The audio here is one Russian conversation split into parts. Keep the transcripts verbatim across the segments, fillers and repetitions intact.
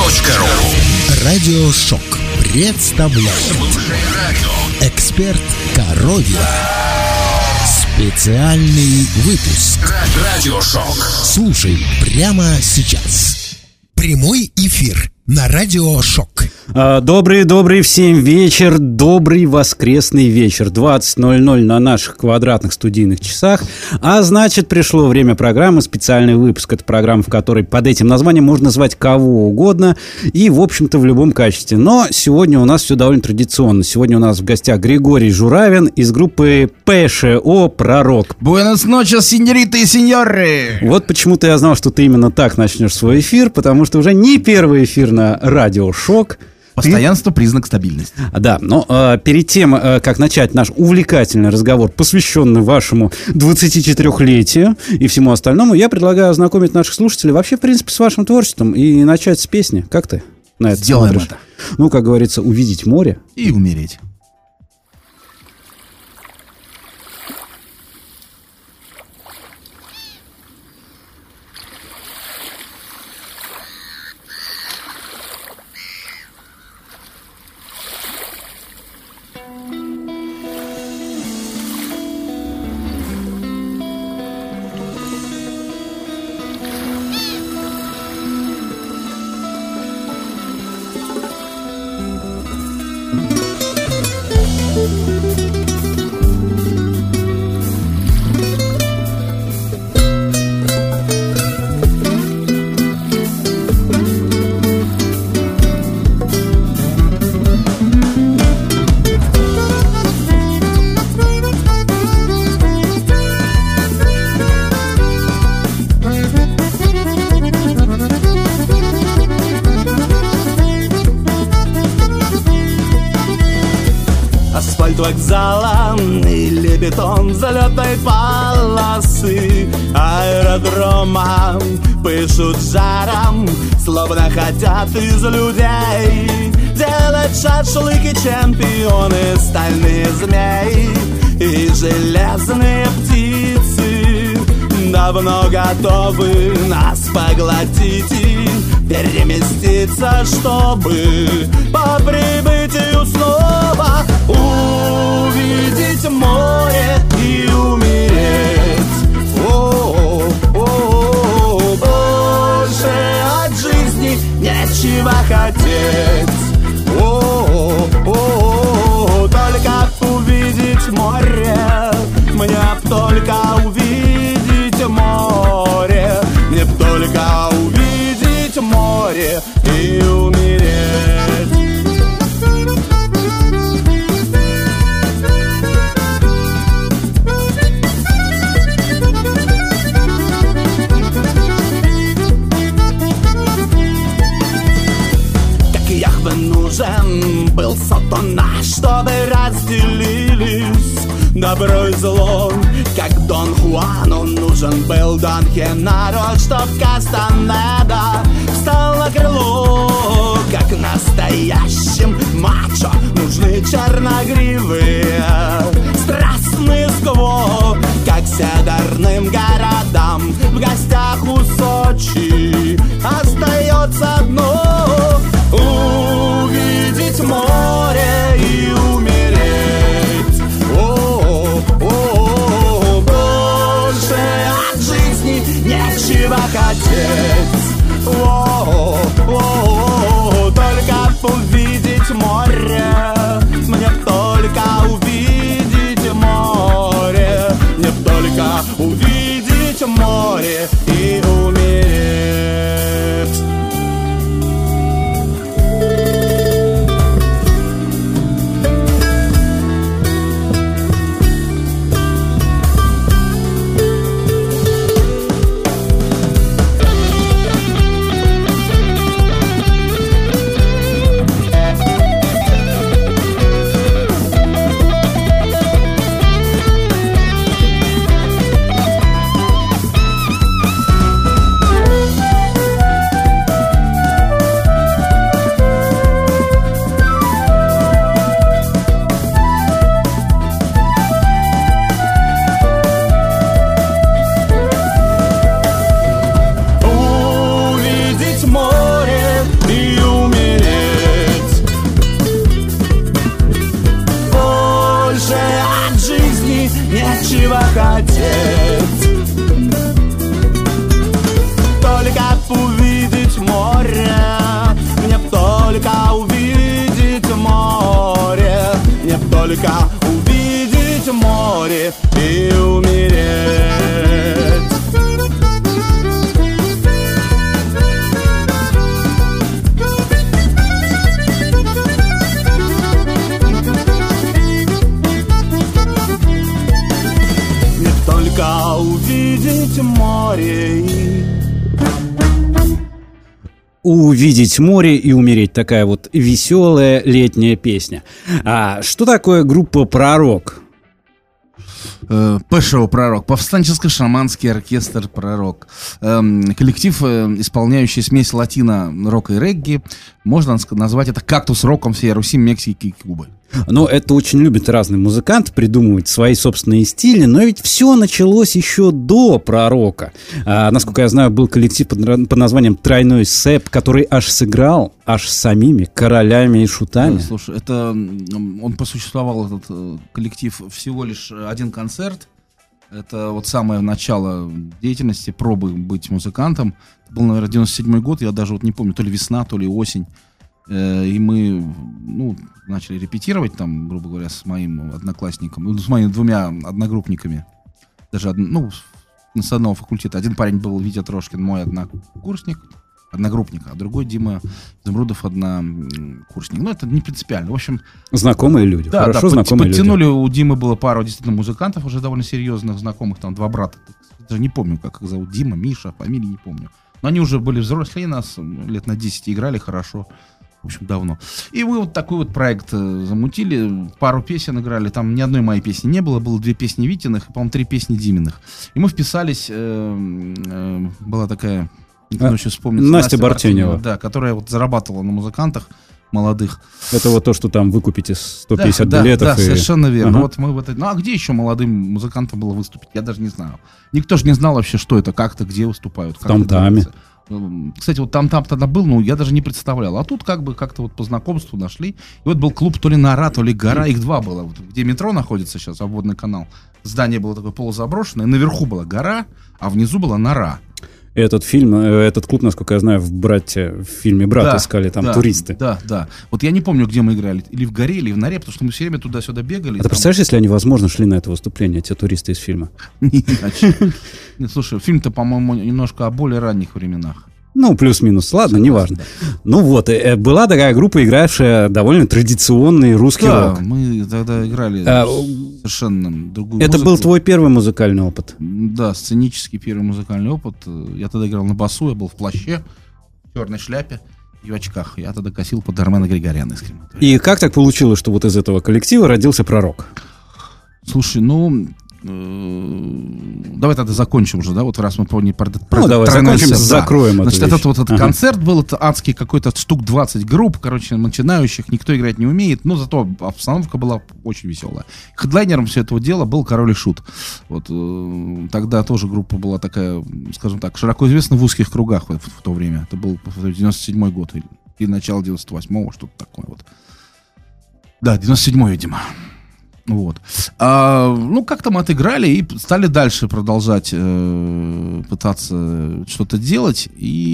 точка ру. Радиошок представляет «Эксперт Коровьев». Специальный выпуск. Радиошок. Слушай прямо сейчас. Прямой эфир на Радиошок. Добрый-добрый всем вечер, добрый воскресный вечер. двадцать ноль ноль на наших квадратных студийных часах. А значит, пришло время программы, специальный выпуск. Это программа, в которой под этим названием можно назвать кого угодно и, в общем-то, в любом качестве. Но сегодня у нас все довольно традиционно. Сегодня у нас в гостях Григорий Журавин из группы ПШО «Пророк». Буэнос ночес, сеньориты и сеньоры! Вот почему-то я знал, что ты именно так начнешь свой эфир, потому что уже не первый эфир на Радиошок. Постоянство — признак стабильности. Да, но э, перед тем, э, как начать наш увлекательный разговор, посвященный вашему двадцатичетырёхлетию и всему остальному, я предлагаю ознакомить наших слушателей вообще, в принципе, с вашим творчеством и начать с песни. Как ты на это Сделаем смотришь? это. Ну, как говорится, увидеть море и умереть. Вокзала или бетон взлетной полосы аэродрома пышут жаром, словно хотят из людей делать шашлыки чемпионы, стальные змеи и железные птицы давно готовы нас поглотить и переместиться, чтобы по прибытию снова увидеть море и умереть. О-о-о-о, больше от жизни нечего хотеть. О-о-о-о, только увидеть море, мне только увидеть море, мне только увидеть море и умереть. Нужен был сатана, чтобы разделились добро и зло. Как Дон Хуану нужен был Дон Хенаро, чтоб Кастанеда встал на крыло. Как настоящим мачо нужны черногривые, страстные скво. Как северным городам в гостях у Сочи остается одно — увидеть море и умереть. О-о-о, больше от жизни нечего хотеть. «Увидеть море и умереть». Такая вот веселая летняя песня. А что такое группа «Пророк»? Э, ПШО «Пророк», повстанческо-шаманский оркестр «Пророк», эм, коллектив, э, исполняющий смесь латино, рока и регги. Можно назвать это «Кактус-роком» всей Руси, Мексики и Кубы. Но это очень любят разные музыканты придумывать свои собственные стили, но ведь все началось еще до «Пророка». А, насколько я знаю, был коллектив под, под названием «Тройной сэп», который аж сыграл аж с самими королями и шутами. Да, слушай, это он посуществовал, этот э, коллектив, всего лишь один концерт. Это вот самое начало деятельности, пробы быть музыкантом. Это был, наверное, девяносто седьмой год, я даже вот не помню, то ли весна, то ли осень. И мы, ну, начали репетировать там, грубо говоря, с моим одноклассником, с моими двумя одногруппниками. Даже, од... ну, с одного факультета. Один парень был Витя Трошкин, мой однокурсник, одногруппник, а другой Дима Изумрудов, однокурсник. Ну, это не принципиально. В общем... Знакомые люди, да, хорошо да, знакомые люди. Подтянули, у Димы было пару действительно музыкантов, уже довольно серьезных, знакомых, там два брата. Даже не помню, как их зовут, Дима, Миша, фамилии не помню. Но они уже были взрослые, нас лет на десять играли хорошо. В общем, давно. И мы вот такой вот проект э, замутили, пару песен играли, там ни одной моей песни не было, было две песни Витиных и, по-моему, три песни Диминых. И мы вписались, э, э, была такая, никто а, еще вспомнит, Настя, Настя Бартенева, да, которая вот зарабатывала на музыкантах молодых. Это вот то, что там вы купите сто пятьдесят да, билетов. Да, да, и... совершенно верно. Ага. Вот мы вот, ну а где еще молодым музыкантам было выступить? Я даже не знаю. Никто же не знал вообще, что это, как-то, где выступают. В Там-Таме. Кстати, вот там-там тогда был, ну, я даже не представлял. А тут как бы как-то вот по знакомству нашли. И вот был клуб то ли Нора, то ли Гора. Их два было. Вот, где метро находится сейчас, обводный канал. Здание было такое полузаброшенное. Наверху была Гора, а внизу была Нора. Этот фильм, этот клуб, насколько я знаю, в «Брате», в фильме «Брат» да, искали там да, туристы. Да, да. Вот я не помню, где мы играли. Или в Горе, или в Норе, потому что мы все время туда-сюда бегали. А ты представляешь, если они, возможно, шли на это выступление, те туристы из фильма? Не иначе. Слушай, фильм-то, по-моему, немножко о более ранних временах. Ну, плюс-минус, ладно, неважно. Да. Ну вот, э, была такая группа, игравшая довольно традиционный русский да, рок. Мы тогда играли а, совершенно другую это музыку. Был твой первый музыкальный опыт? Да, сценический первый музыкальный опыт. Я тогда играл на басу, я был в плаще, в черной шляпе и в очках. Я тогда косил под Армена Григоряна из Крематория. И как так получилось, что вот из этого коллектива родился «Пророк»? Слушай, ну... Давай тогда закончим уже, да, вот раз мы поняли про, про ну, давай закончим, да. закроем эту Значит, вещь. этот вот этот ага. концерт был, это адский какой-то штук двадцать групп, короче, начинающих, никто играть не умеет, но зато обстановка была очень веселая. Хедлайнером все этого дела был Король и Шут. Вот, тогда тоже группа была такая, скажем так, широко известна в узких кругах в, в то время. Это был девяносто седьмой год или, или начало девяносто восьмого, что-то такое вот. Да, девяносто седьмой, видимо. Вот. А, ну, как-то мы отыграли и стали дальше продолжать э, пытаться что-то делать.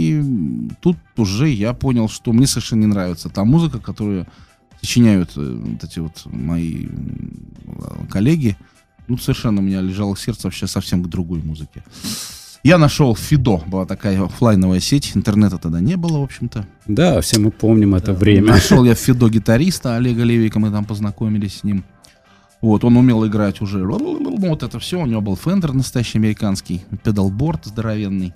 И тут уже я понял, что мне совершенно не нравится та музыка, которую сочиняют э, вот эти вот мои э, коллеги. Ну, совершенно у меня лежало сердце вообще совсем к другой музыке. Я нашел Фидо, была такая офлайновая сеть, интернета тогда не было, в общем-то. Да, все мы помним это да, время. Нашел я Фидо гитариста Олега Левика, мы там познакомились с ним. Вот, он умел играть уже, вот это все, у него был Фендер настоящий американский, педалборд здоровенный.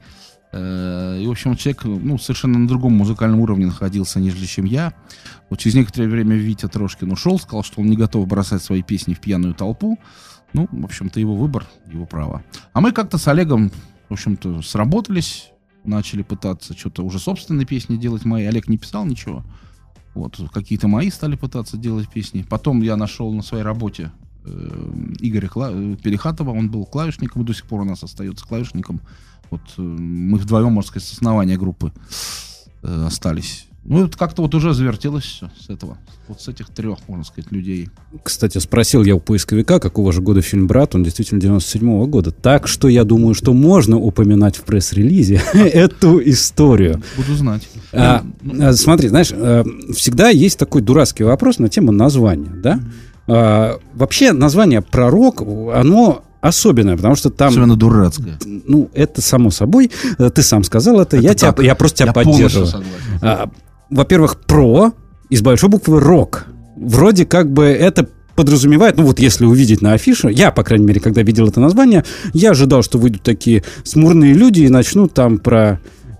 И, в общем, человек, ну, совершенно на другом музыкальном уровне находился, нежели чем я. Вот через некоторое время Витя Трошкин ушел, сказал, что он не готов бросать свои песни в пьяную толпу. Ну, в общем-то, его выбор, его право. А мы как-то с Олегом, в общем-то, сработались, начали пытаться что-то уже собственные песни делать мои. Олег не писал ничего. Вот, какие-то мои стали пытаться делать песни. Потом я нашел на своей работе э, Игоря Кла... Перехатова. Он был клавишником и до сих пор у нас остается клавишником. Вот э, мы вдвоем, можно сказать, с основания группы э, остались. Ну, это как-то вот уже завертелось все с этого. Вот с этих трех, можно сказать, людей. Кстати, спросил я у поисковика, какого же года фильм «Брат». Он действительно девяносто седьмого года. Так что я думаю, что можно упоминать в пресс-релизе эту историю. Буду знать. А, а, смотри, знаешь, а, всегда есть такой дурацкий вопрос на тему названия, да? А, вообще название «Пророк», оно особенное, потому что там... Особенно дурацкое. Ну, это само собой. Ты сам сказал это, это я, тебя, я просто тебя я поддерживаю. А, во-первых, «про» из большой буквы «рок». Вроде как бы это подразумевает, ну вот если увидеть на афише, я, по крайней мере, когда видел это название, я ожидал, что выйдут такие смурные люди и начнут там про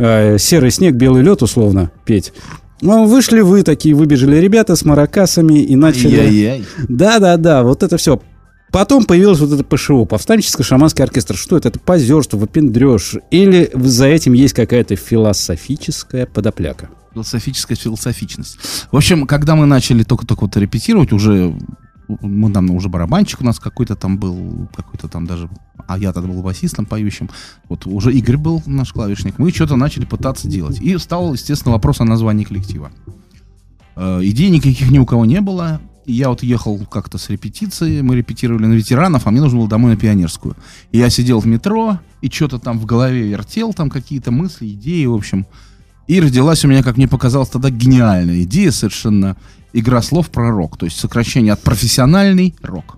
э, серый снег, белый лед, условно, петь. Ну, вышли вы такие, выбежали ребята с маракасами и начали... Ай-яй-яй. Да-да-да, вот это все. Потом появилось вот это ПШО, повстанческо-шаманский оркестр. Что это? Это позерство, выпендрёж? Или за этим есть какая-то философическая подопляка? Философическая философичность. В общем, когда мы начали только-только вот репетировать, уже мы там уже барабанщик у нас какой-то там был, какой-то там даже, а я тогда был басистом поющим, вот уже Игорь был наш клавишник, мы что-то начали пытаться делать. И стал, естественно, вопрос о названии коллектива. Э, идей никаких ни у кого не было. И я вот ехал как-то с репетиции, мы репетировали на ветеранов, а мне нужно было домой на Пионерскую. И я сидел в метро, и что-то там в голове вертел, там какие-то мысли, идеи, в общем. И родилась у меня, как мне показалось, тогда гениальная идея совершенно. Игра слов про рок, то есть сокращение от профессиональный рок.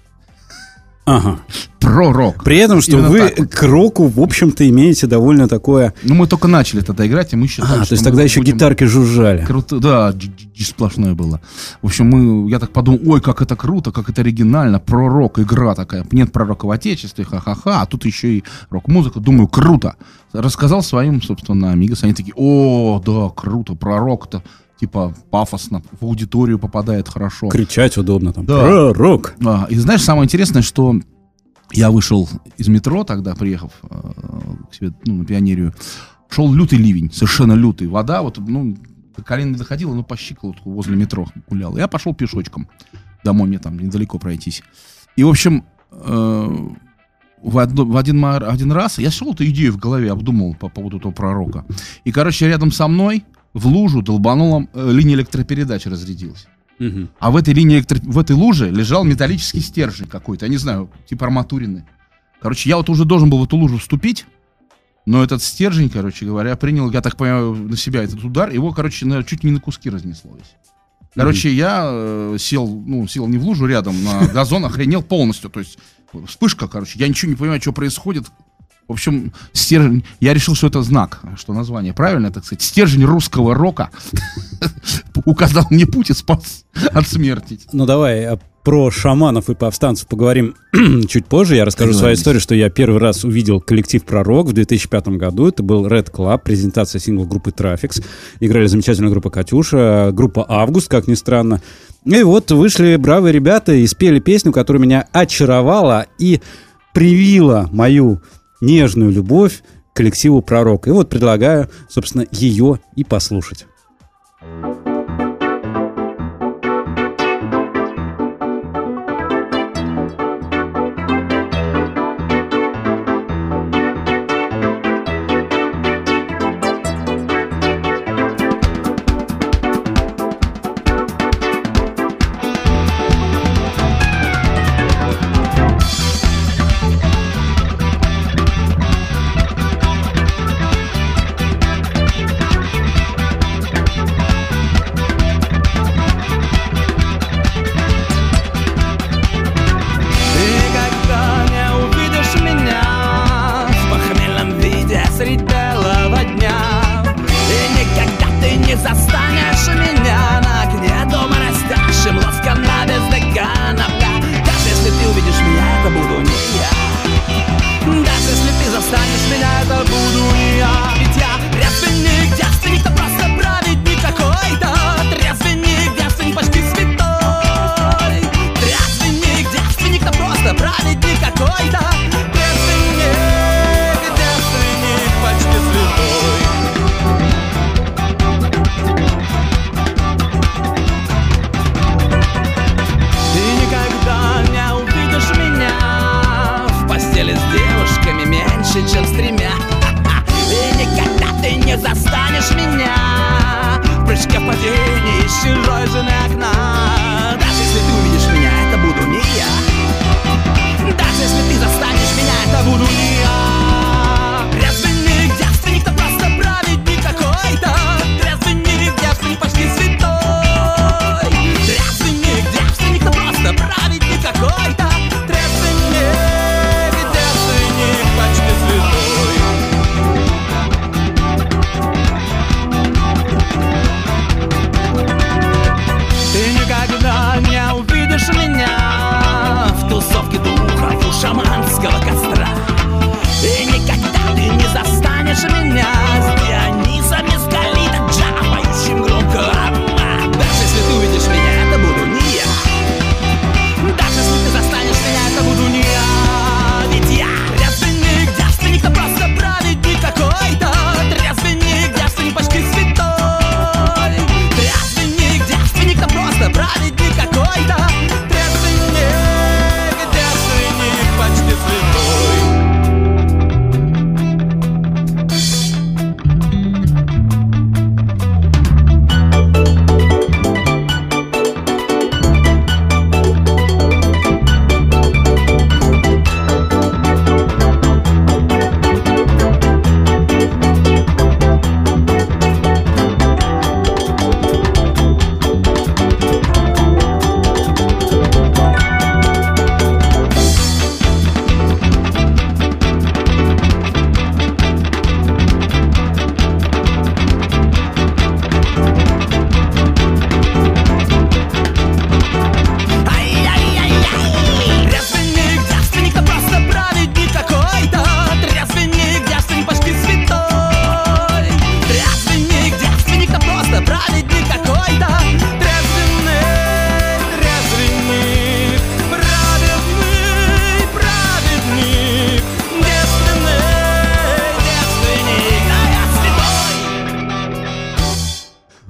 Ага. Про рок. При этом, что Именно вы вот. к року, в общем-то, имеете довольно такое... Ну, мы только начали тогда играть, и мы считали, А, что то есть мы тогда еще будем... гитарки жужжали. Круто, да, дж- дж- сплошное было. В общем, мы, я так подумал, ой, как это круто, как это оригинально, пророк, игра такая. Нет пророка в Отечестве, ха-ха-ха, а тут еще и рок-музыка. Думаю, круто. Рассказал своим, собственно, амигос, они такие, о, да, круто, пророк-то, типа, пафосно, в аудиторию попадает хорошо. Кричать удобно там. Да. Пророк. А, и знаешь, самое интересное, что я вышел из метро тогда, приехав э, к себе, ну, на Пионерию, шел лютый ливень, совершенно лютый. Вода, вот, ну, до колена не доходила, но по щиколотку возле метро гулял. Я пошел пешочком домой, мне там недалеко пройтись. И, в общем, э, в, одно, в один, один раз я шел эту идею в голове, обдумал по поводу этого пророка. И, короче, рядом со мной в лужу долбанула э, линия электропередач разрядилась. Угу. А в этой линии, электро... в этой луже лежал металлический стержень какой-то, я не знаю, типа арматурины. Короче, я вот уже должен был в эту лужу вступить, но этот стержень, короче говоря, принял, я так понимаю, на себя этот удар, его, короче, на... чуть не на куски разнесло. Короче, mm-hmm. я э, сел, ну, сел не в лужу рядом, на газон, охренел полностью, то есть вспышка, короче, я ничего не понимаю, что происходит. В общем, стержень, я решил, что это знак, что название правильное, так сказать, стержень русского рока указал мне путь и спас от смерти. Ну давай про шаманов и повстанцев поговорим чуть позже. Я расскажу свою историю, что я первый раз увидел коллектив «Пророк» в две тысячи пятом году. Это был Red Club, презентация сингла группы Трафикс. Играли замечательная группа «Катюша», группа «Август», как ни странно. И вот вышли бравые ребята и спели песню, которая меня очаровала и привила мою нежную любовь к коллективу «Пророк». И вот предлагаю, собственно, ее и послушать.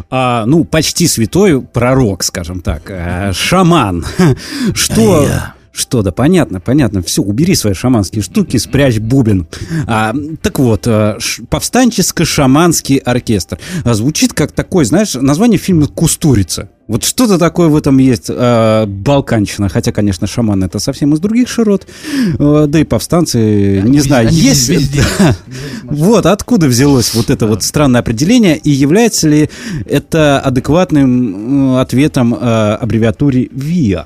а, ну, почти святой пророк, скажем так, а, шаман. Что... Что, да, понятно, понятно. Все, убери свои шаманские штуки, спрячь бубен. А, так вот, ш, повстанческо-шаманский оркестр. А, звучит как такой, знаешь, название фильма «Кустурица». Вот что-то такое в этом есть, а, балканщина. Хотя, конечно, шаманы — это совсем из других широт. А, да и повстанцы, они не знаю, они есть... Везде. Да. Вот, откуда взялось вот это вот странное определение, и является ли это адекватным ответом а, аббревиатуре ВИА?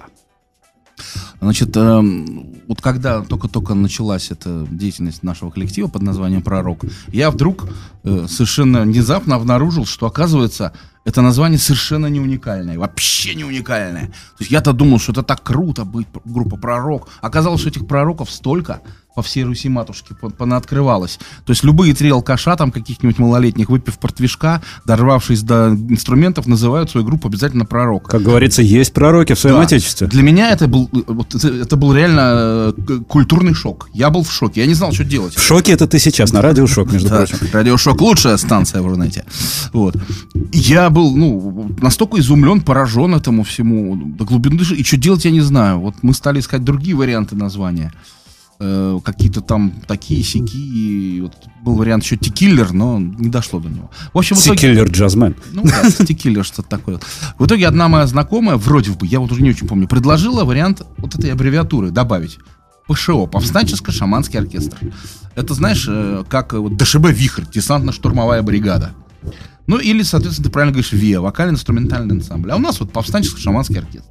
Значит, э, вот когда только-только началась эта деятельность нашего коллектива под названием «Пророк», я вдруг э, совершенно внезапно обнаружил, что, оказывается, это название совершенно не уникальное, вообще не уникальное. То есть я-то думал, что это так круто быть группа «Пророк». Оказалось, что этих пророков столько по всей Руси матушки понаоткрывалось. То есть любые три алкаша, там, каких-нибудь малолетних, выпив портвишка, дорвавшись до инструментов, называют свою группу обязательно «Пророк». Как говорится, есть пророки в своем да. отечестве. Для меня это был, вот, это, это был реально культурный шок. Я был в шоке, я не знал, что делать. В шоке это ты сейчас, на радио «Шок», между да, прочим. Радио «Шок» — лучшая станция в Рунете. Вот. Я был, ну, настолько изумлен, поражен этому всему до глубины души. И что делать, я не знаю. Вот мы стали искать другие варианты названия. Э, какие-то там такие, сякие. Вот был вариант еще «Текиллер», но не дошло до него. В общем, в итоге... Текиллер джазмен. Ну да, «Текиллер», что-то такое. В итоге одна моя знакомая, вроде бы, я вот уже не очень помню, предложила вариант вот этой аббревиатуры добавить. ПШО, повстанческо-шаманский оркестр. Это, знаешь, как вот ДШБ «Вихрь», десантно-штурмовая бригада. Ну, или, соответственно, ты правильно говоришь, ВИА, вокально-инструментальный ансамбль. А у нас вот повстанческо-шаманский оркестр.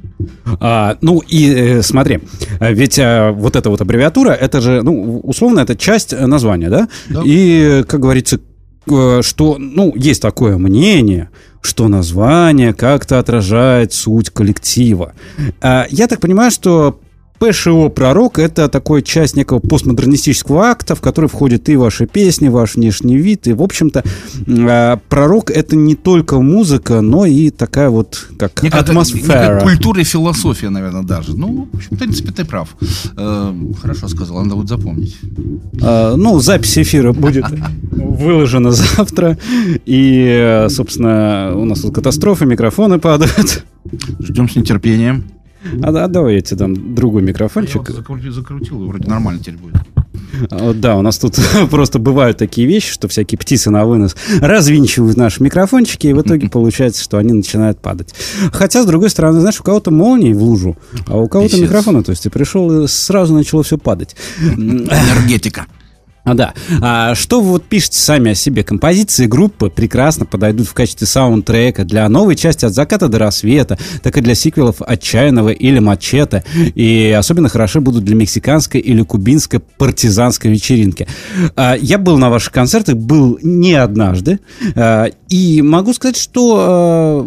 А, ну, и э, смотри, ведь а, вот эта вот аббревиатура, это же, ну, условно, это часть названия, да? Да. И, как говорится, что, ну, есть такое мнение, что название как-то отражает суть коллектива. А, я так понимаю, что ПШО «Пророк» — это такая часть некого постмодернистического акта, в который входят и ваши песни, ваш внешний вид. И, в общем-то, «Пророк» — это не только музыка, но и такая вот, как некая, атмосфера. Некая культура и философия, наверное, даже. Ну, в общем, в принципе, ты прав. Э, хорошо сказал, надо будет запомнить. А, ну, запись эфира будет выложена завтра. И, собственно, у нас тут катастрофа, микрофоны падают. Ждем с нетерпением. А, а давай я тебе дам другой микрофончик. Я закрутил, закрутил, вроде нормально теперь будет. А, да, у нас тут просто бывают такие вещи, что всякие птицы на вынос развинчивают наши микрофончики, и в итоге получается, что они начинают падать. Хотя, с другой стороны, знаешь, у кого-то молнии в лужу, а у кого-то микрофоны. То есть ты пришел, и сразу начало все падать. Энергетика. А, да. А что вы вот пишете сами о себе? Композиции группы прекрасно подойдут в качестве саундтрека для новой части «От заката до рассвета», так и для сиквелов «Отчаянного» или «Мачете». И особенно хороши будут для мексиканской или кубинской партизанской вечеринки. А, я был на ваших концертах, был не однажды. А, и могу сказать, что а,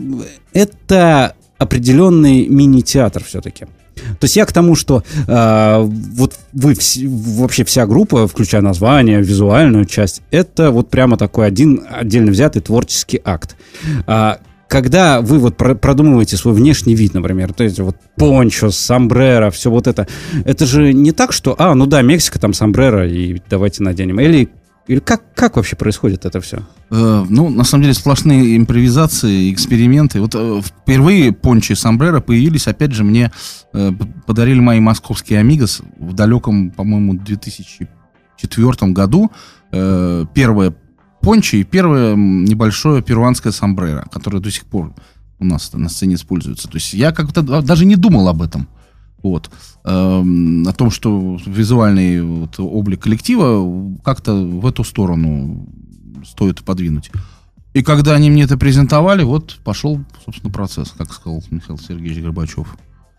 это определенный мини-театр все-таки. То есть я к тому, что э, вот вы вс- вообще вся группа, включая название, визуальную часть, это вот прямо такой один отдельно взятый творческий акт. А, когда вы вот про- продумываете свой внешний вид, например, то есть вот пончо, сомбреро, все вот это, это же не так, что, а, ну да, Мексика, там сомбреро, и давайте наденем. Или Или как, как вообще происходит это все? Э, ну, на самом деле, сплошные импровизации, эксперименты. Вот э, впервые пончо и сомбреро появились, опять же, мне э, подарили мои московские амигос в далеком, по-моему, две тысячи четвёртом году. Э, первое пончо и первое небольшое перуанское сомбреро, которое до сих пор у нас на сцене используется. То есть я как-то даже не думал об этом. Вот. Эм, о том, что визуальный вот, облик коллектива как-то в эту сторону стоит подвинуть. И когда они мне это презентовали, вот пошел, собственно, процесс, как сказал Михаил Сергеевич Горбачев.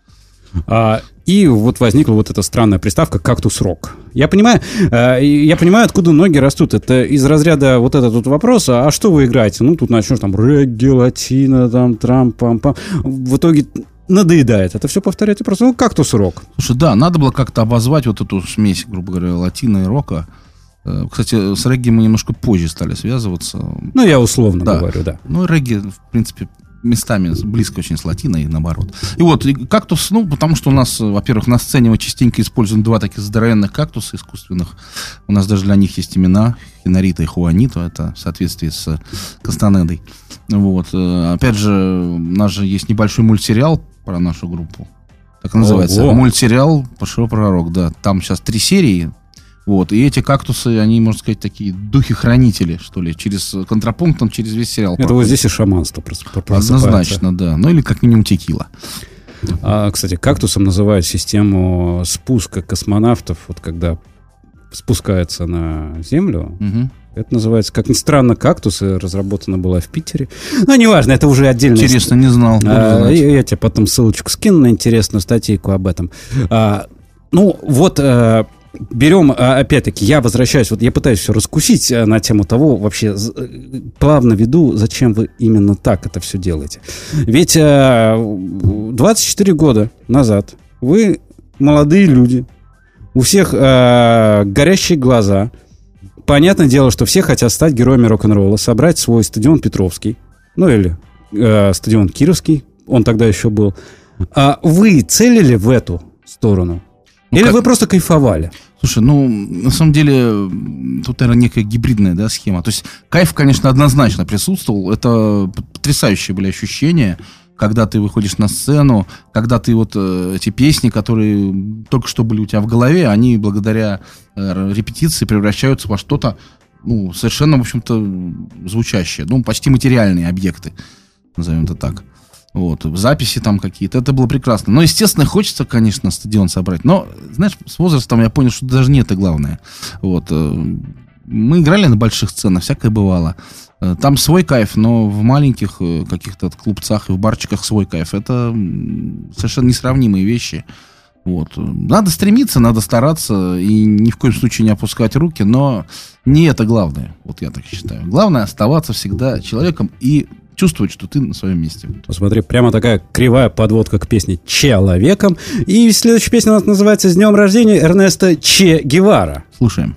А, и вот возникла вот эта странная приставка «кактус-рок». Я понимаю, э, я понимаю, откуда ноги растут. Это из разряда вот этот вот вопрос, а что вы играете? Ну, тут начнешь там регги, латино, там, трам-пам-пам. В итоге надоедает. Это все повторяйте просто. Ну, «кактус-рок». Слушай, да, надо было как-то обозвать вот эту смесь, грубо говоря, латино и рока. Кстати, с регги мы немножко позже стали связываться. Ну, я условно да. говорю, да. Ну, регги, в принципе, местами близко очень с латино и наоборот. И вот, и кактус, ну, потому что у нас, во-первых, на сцене мы частенько используем два таких здоровенных кактуса искусственных. У нас даже для них есть имена. Хинарита и Хуанито. Это в соответствии с Кастанедой. Вот. Опять же, у нас же есть небольшой мультсериал про нашу группу. Так и называется. Ого. Мультсериал «Большой пророк», да. Там сейчас три серии. Вот. И эти кактусы, они, можно сказать, такие духи-хранители, что ли, через контрапунктом, через весь сериал. Это вот здесь и шаманство просто просыпается. Однозначно, да. Ну или как минимум текила. А, кстати, кактусом называют систему спуска космонавтов, вот когда спускается на Землю. Угу. Это называется, как ни странно, кактусы. Разработана была в Питере. Ну, неважно, это уже отдельно. Интересно, не знал. А, я, я тебе потом ссылочку скину на интересную статейку об этом. А, ну, вот а, берем, а, опять-таки, я возвращаюсь, вот я пытаюсь все раскусить а, на тему того, вообще плавно веду, зачем вы именно так это все делаете. Ведь а, двадцать четыре года назад вы молодые люди, у всех а, горящие глаза. Понятное дело, что все хотят стать героями рок-н-ролла, собрать свой стадион Петровский, ну или э, стадион Кировский, он тогда еще был. А вы целили в эту сторону? Ну, или как... вы просто кайфовали? Слушай, ну, на самом деле, тут, наверное, некая гибридная, да, схема. То есть кайф, конечно, однозначно присутствовал. Это потрясающие были ощущения, когда ты выходишь на сцену, когда ты вот э, эти песни, которые только что были у тебя в голове, они благодаря э, репетиции превращаются во что-то, ну, совершенно, в общем-то, звучащее. Ну, почти материальные объекты, назовем это так. Вот, записи там какие-то, это было прекрасно. Но, естественно, хочется, конечно, стадион собрать. Но, знаешь, с возрастом я понял, что даже не это главное. Вот, э, мы играли на больших сценах, всякое бывало. Там свой кайф, но в маленьких каких-то клубцах и в барчиках свой кайф. Это совершенно несравнимые вещи. Вот. Надо стремиться, надо стараться и ни в коем случае не опускать руки, но не это главное. Вот я так считаю. Главное оставаться всегда человеком и чувствовать, что ты на своем месте. Посмотри, прямо такая кривая подводка к песне «Человеком». И следующая песня у нас называется «С днем рождения Эрнеста Че Гевара». Слушаем.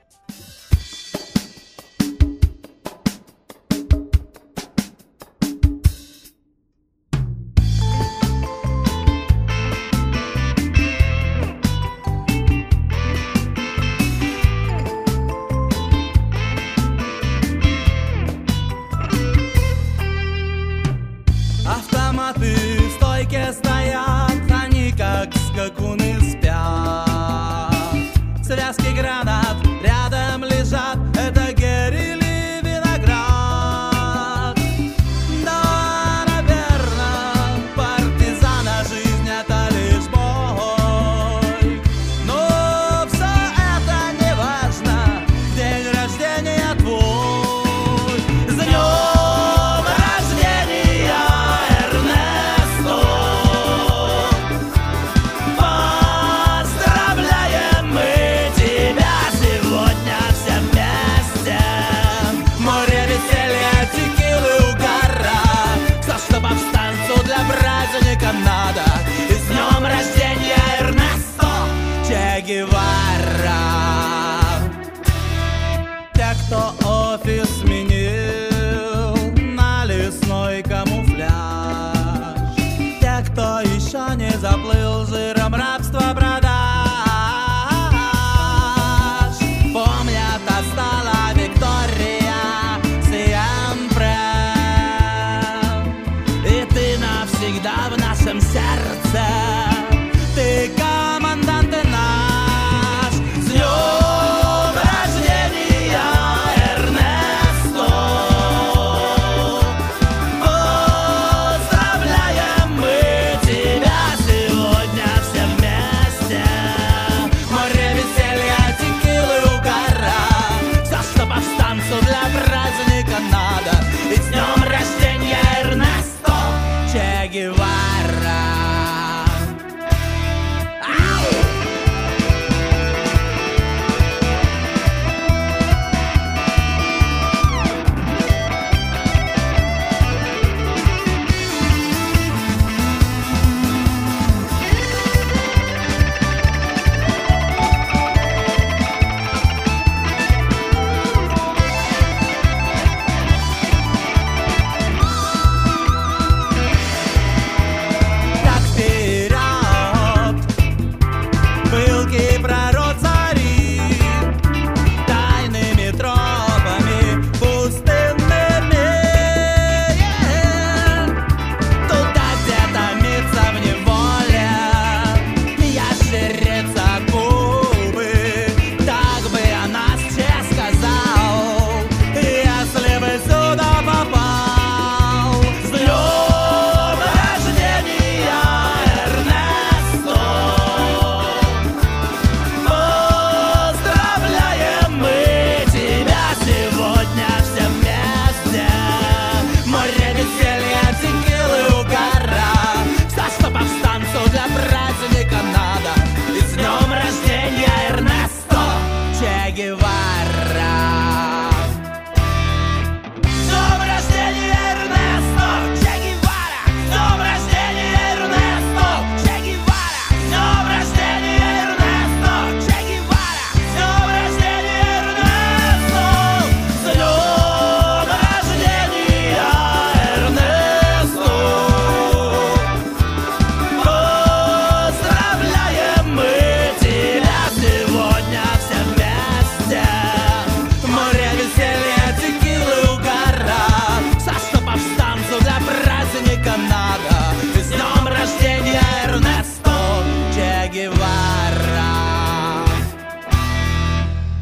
Автоматы в стойке стоят, они как скакуны спят. Связки гранат рядом лежат, это Гэри Ли виноград. Да, наверное, партизана жизнь это лишь бой. Но все это не важно, день рождения твой. С днем рождения, Эрнест!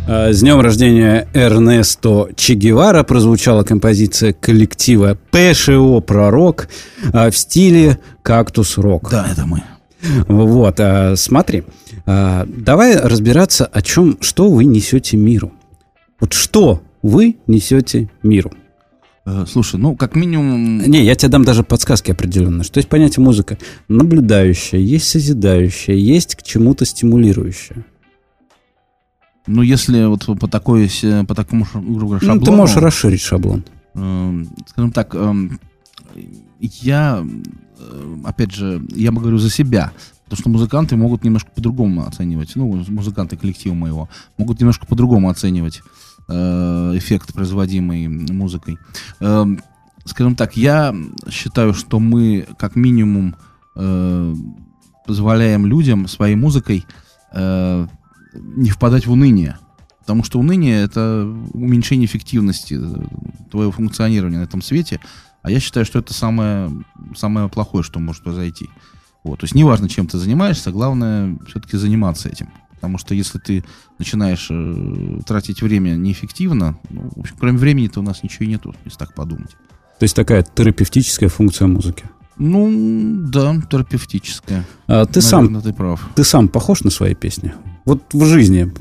С днем рождения Эрнесто Че Гевара прозвучала композиция коллектива ПШО «Пророк» в стиле «Кактус-рок». Да, это мы. Вот, смотри, давай разбираться, о чем, что вы несете миру. Вот что вы несете миру? Слушай, ну, как минимум... Не, я тебе дам даже подсказки определенные. Что есть понятие музыка наблюдающая, есть созидающая, есть к чему-то стимулирующая. Ну, если вот по, такой, по такому шаблону... Ну, ты можешь расширить шаблон. Э, скажем так, э, я, э, опять же, я говорю за себя, потому что музыканты могут немножко по-другому оценивать, ну, музыканты коллектива моего могут немножко по-другому оценивать э, эффект, производимый музыкой. Э, скажем так, я считаю, что мы, как минимум, э, позволяем людям своей музыкой э, не впадать в уныние. Потому что уныние — это уменьшение эффективности твоего функционирования на этом свете. А я считаю, что это самое, самое плохое, что может произойти. Вот. То есть неважно, чем ты занимаешься, главное все-таки заниматься этим. Потому что если ты начинаешь э, тратить время неэффективно, ну, в общем, кроме времени-то у нас ничего и нету, если так подумать. То есть такая терапевтическая функция музыки. Ну, да, терапевтическая. А ты, Наверное, сам, ты прав. Ты сам похож на свои песни? Вот в жизни.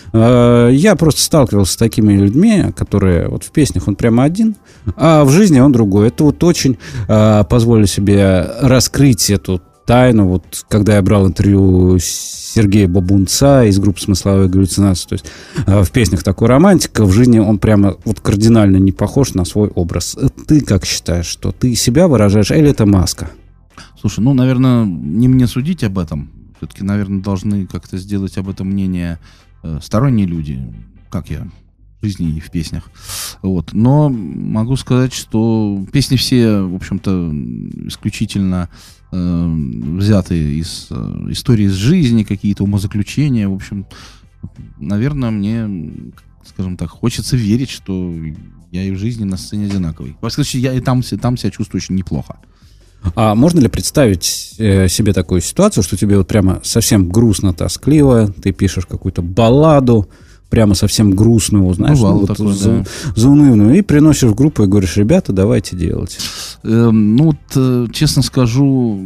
Я просто сталкивался с такими людьми, которые вот в песнях он прямо один, а в жизни он другой. Это вот очень позволю себе раскрыть эту тайну. Вот когда я брал интервью Сергея Бабунца из группы «Смысловые галлюцинации», то есть в песнях такой романтика, в жизни он прямо вот кардинально не похож на свой образ. Ты как считаешь, что ты себя выражаешь, или это маска? Слушай, ну, наверное, не мне судить об этом. Все-таки, наверное, должны как-то сделать об этом мнение э, сторонние люди, как я, в жизни и в песнях. Вот. Но могу сказать, что песни все, в общем-то, исключительно э, взяты из э, истории из жизни, какие-то умозаключения. В общем, наверное, мне, скажем так, хочется верить, что я и в жизни на сцене одинаковый. Во всяком случае, я и там, там себя чувствую очень неплохо. А можно ли представить э, себе такую ситуацию, что тебе вот прямо совсем грустно, тоскливо, ты пишешь какую-то балладу, прямо совсем грустную, знаешь, ну, вот такое, за, да. заунывную, и приносишь в группу и говоришь: ребята, давайте делать. Э, ну, вот, э, честно скажу,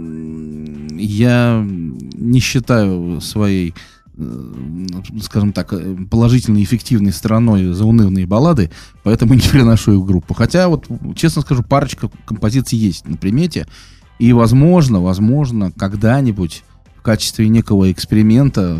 я не считаю своей, скажем так, положительной, эффективной стороной заунывные баллады, поэтому не приношу их в группу. Хотя, вот, честно скажу, парочка композиций есть на примете, и, возможно, возможно, когда-нибудь в качестве некого эксперимента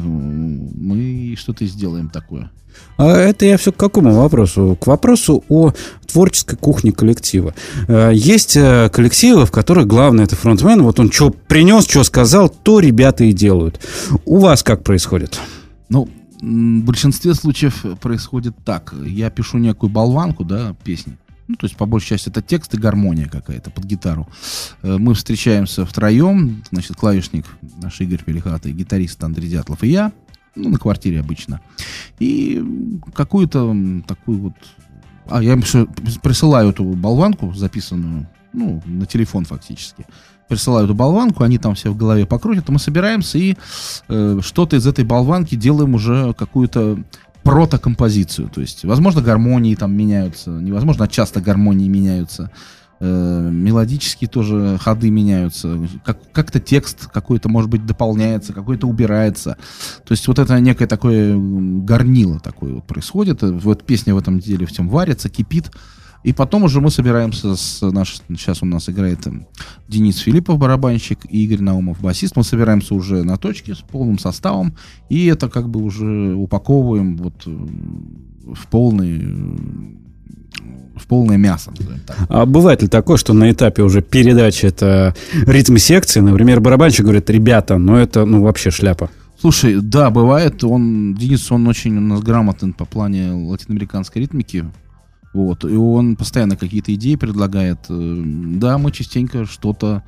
мы что-то сделаем такое. А это я все к какому вопросу? К вопросу о творческой кухне коллектива. Есть коллективы, в которых главное — это фронтмен. Вот он что принес, что сказал, то ребята и делают. У вас как происходит? Ну, в большинстве случаев происходит так. Я пишу некую болванку, да, песни. Ну, то есть, по большей части, это текст и гармония какая-то под гитару. Мы встречаемся втроем. Значит, клавишник наш Игорь Пелихатый, гитарист Андрей Дятлов и я. Ну, на квартире обычно. И какую-то такую вот... А, я им присылаю эту болванку, записанную, ну, на телефон фактически. Присылаю эту болванку, они там все в голове покрутят, а мы собираемся и э, что-то из этой болванки делаем уже какую-то протокомпозицию. То есть, возможно, гармонии там меняются, невозможно, а часто гармонии меняются. Э, мелодические тоже ходы меняются. Как, как-то текст какой-то, может быть, дополняется, какой-то убирается. То есть вот это некое такое горнило такое вот происходит. Вот песня в этом деле всем варится, кипит. И потом уже мы собираемся с наш, сейчас у нас играет Денис Филиппов, барабанщик, и Игорь Наумов, басист. Мы собираемся уже на точке с полным составом, и это как бы уже упаковываем вот в полный... в полное мясо. А бывает ли такое, что на этапе уже передачи это ритм секции, например, барабанщик говорит: ребята, ну это ну вообще шляпа? Слушай, да, бывает. Он, Денис, он очень у нас грамотен по плане латиноамериканской ритмики. Вот, и он постоянно какие-то идеи предлагает. Да, мы частенько что-то,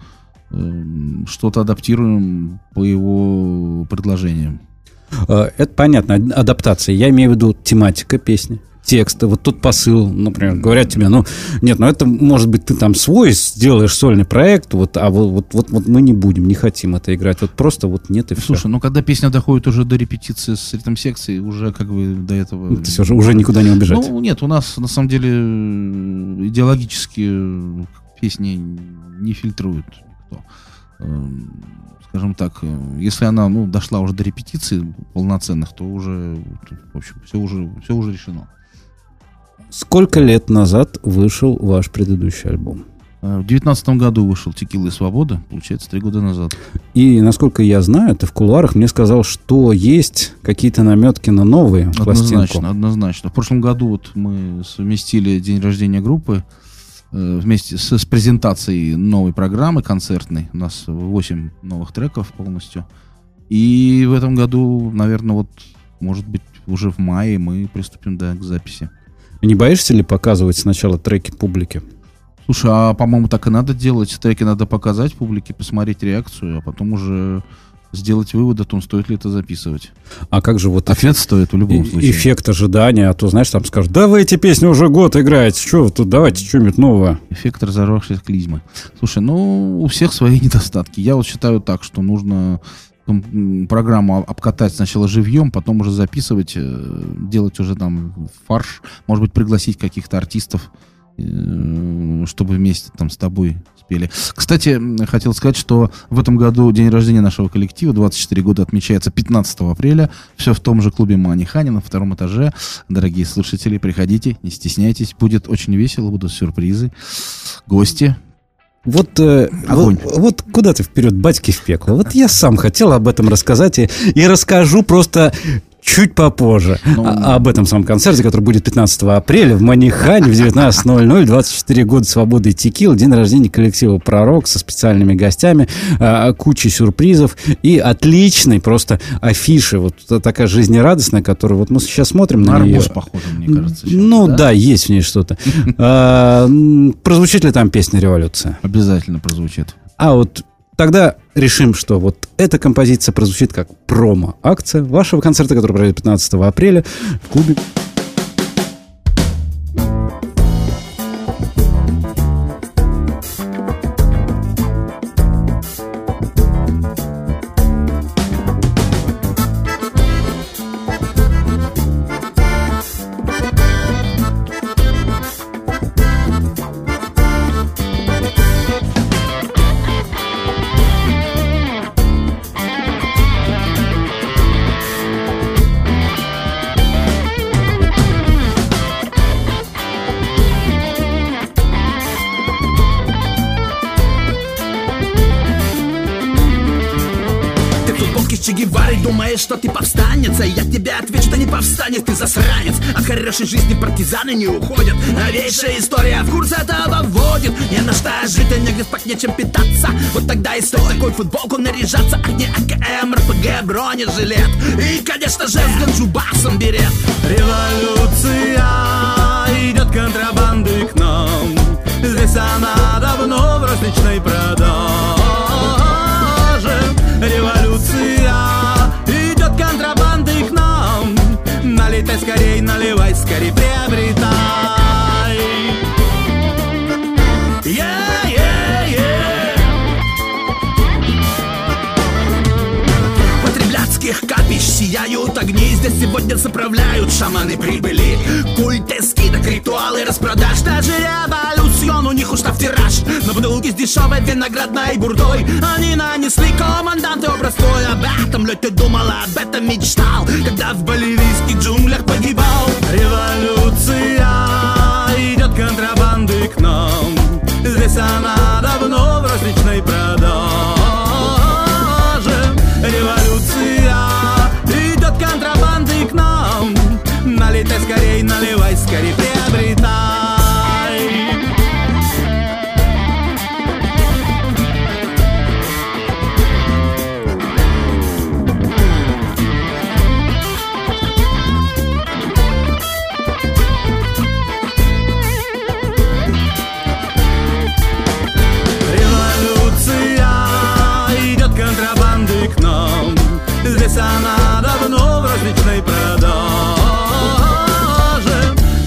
что-то адаптируем по его предложениям. Это понятно, адаптация. Я имею в виду тематика песни. текст, вот тот посыл, например, говорят тебе, ну, нет, ну это, может быть, ты там свой сделаешь сольный проект, вот, а вот, вот, вот, вот мы не будем, не хотим это играть, вот просто вот нет и все. Слушай, ну когда песня доходит уже до репетиции с ритм-секцией, уже как бы до этого... То есть уже, уже никуда не убежать. Ну, нет, у нас, на самом деле, идеологически песни не фильтруют никто. Скажем так, если она, ну, дошла уже до репетиций полноценных, то уже, в общем, все уже, все уже решено. Сколько лет назад вышел ваш предыдущий альбом? В девятнадцатом году вышел «Текила и свобода», получается, три года назад. И, насколько я знаю, ты в кулуарах мне сказал, что есть какие-то наметки на новые пластинку. Однозначно, однозначно. В прошлом году вот мы совместили день рождения группы э, вместе с, с презентацией новой программы концертной. У нас восемь новых треков полностью. И в этом году, наверное, вот, может быть, уже в мае мы приступим, да, к записи. Не боишься ли показывать сначала треки публике? Слушай, а по-моему так и надо делать. Треки надо показать публике, посмотреть реакцию, а потом уже сделать вывод о том, стоит ли это записывать. А как же вот... Ответ стоит в любом и, случае. Эффект ожидания, а то, знаешь, там скажут, да вы эти песни уже год играете, что вы тут, давайте что-нибудь новое. Эффект разорвавшейся клизмы. Слушай, ну, у всех свои недостатки. Я вот считаю так, что нужно программу обкатать сначала живьем, потом уже записывать, делать уже там фарш, может быть, пригласить каких-то артистов, чтобы вместе там с тобой спели. Кстати, хотел сказать, что в этом году день рождения нашего коллектива, двадцать четыре года, отмечается пятнадцатого апреля. Все в том же клубе Мани Хани на втором этаже. Дорогие слушатели, приходите, не стесняйтесь. Будет очень весело, будут сюрпризы, гости. Вот, э, вот, вот куда ты вперед, батьки в пекло. Вот я сам хотел об этом рассказать и, и расскажу просто чуть попозже. Ну, а, об этом самом концерте, который будет пятнадцатого апреля в Мани Хани в девятнадцать ноль ноль. двадцать четыре года свободы и текил. День рождения коллектива «Пророк» со специальными гостями, а, кучей сюрпризов и отличной просто афиши. Вот такая жизнерадостная, которую вот мы сейчас смотрим на, на нее. Арбуз похоже, мне кажется. Ну да? да, есть в ней что-то. А, прозвучит ли там песня «Революция»? Обязательно прозвучит. А вот тогда решим, что вот эта композиция прозвучит как промо-акция вашего концерта, который пройдет пятнадцатого апреля в клубе. Думаешь, что ты повстанец, а я тебе отвечу, ты не повстанец, ты засранец. От хорошей жизни партизаны не уходят. Новейшая история в курс этого вводит. Не на что жить, и негде спать, нечем питаться. Вот тогда и стоит такую футболку наряжаться. А не АКМ, РПГ, бронежилет. И, конечно же, с ганджубасом берет. Революция идет контрабандой к нам. Здесь она давно в розничной продаже. Революция идет контрабандой к нам. Налетай скорей, наливай скорей, приобретай. Yeah, yeah, yeah. Потребляцких капищ сияют огни. Здесь сегодня заправляют шаманы прибыли. Культы скидок, ритуалы распродаж. Даже революцион у них ушла в тираж. На бутылки с дешевой виноградной бурдой они нанесли команданты образ твой. Об этом ли ты думал, об этом мечтал, когда в боливийских джунглях погибал? Революция идет контрабандой к нам. Здесь она давно в розничной продаже. Революция идет контрабандой к нам. Налетай скорей, наливай скорей, приобретай. Здесь она давно в розничной продаже.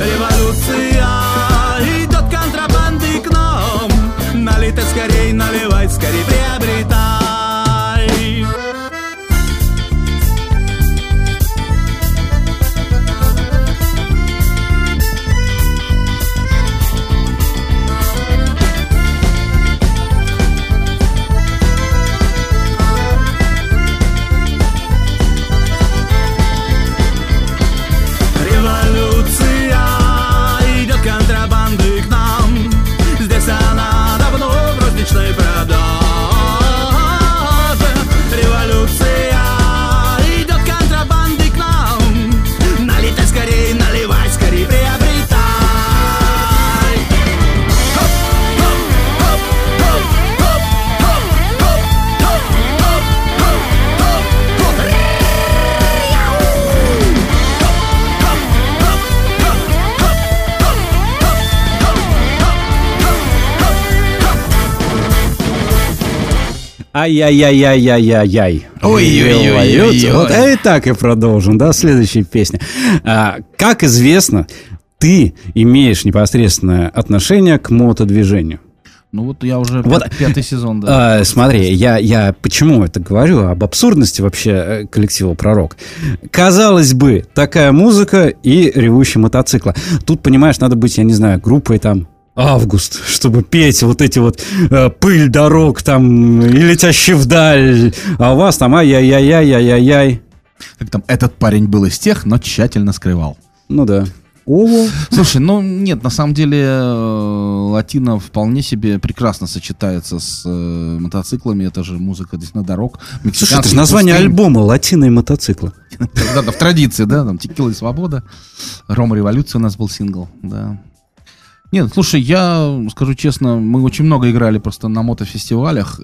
Ай-яй-яй-яй-яй-яй. Ой-ой-ой-ой-ой. Вот, и так и продолжим, да, следующая песня. А, как известно, ты имеешь непосредственное отношение к мотодвижению. Ну вот я уже Вот, пят- пятый сезон, да. А, смотри, я, я почему это говорю, об абсурдности вообще э, коллектива «Пророк». Казалось бы, такая музыка и ревущие мотоциклы. Тут, понимаешь, надо быть, я не знаю, группой там «Август», чтобы петь вот эти вот э, «Пыль дорог» там и «Летящий вдаль», а у вас там «Ай-яй-яй-яй-яй-яй». Как там, этот парень был из тех, но тщательно скрывал. Ну да. О, Слушай, ну нет, на самом деле э, латино вполне себе прекрасно сочетается с э, мотоциклами. Это же музыка действительно дорог. слушай, это Мексиканских же название пустынь. альбома «Латино и мотоциклы». Да, да, в традиции, да, там «Текила и свобода», «Рома революция» у нас был сингл, да. Нет, слушай, я скажу честно, мы очень много играли просто на мотофестивалях,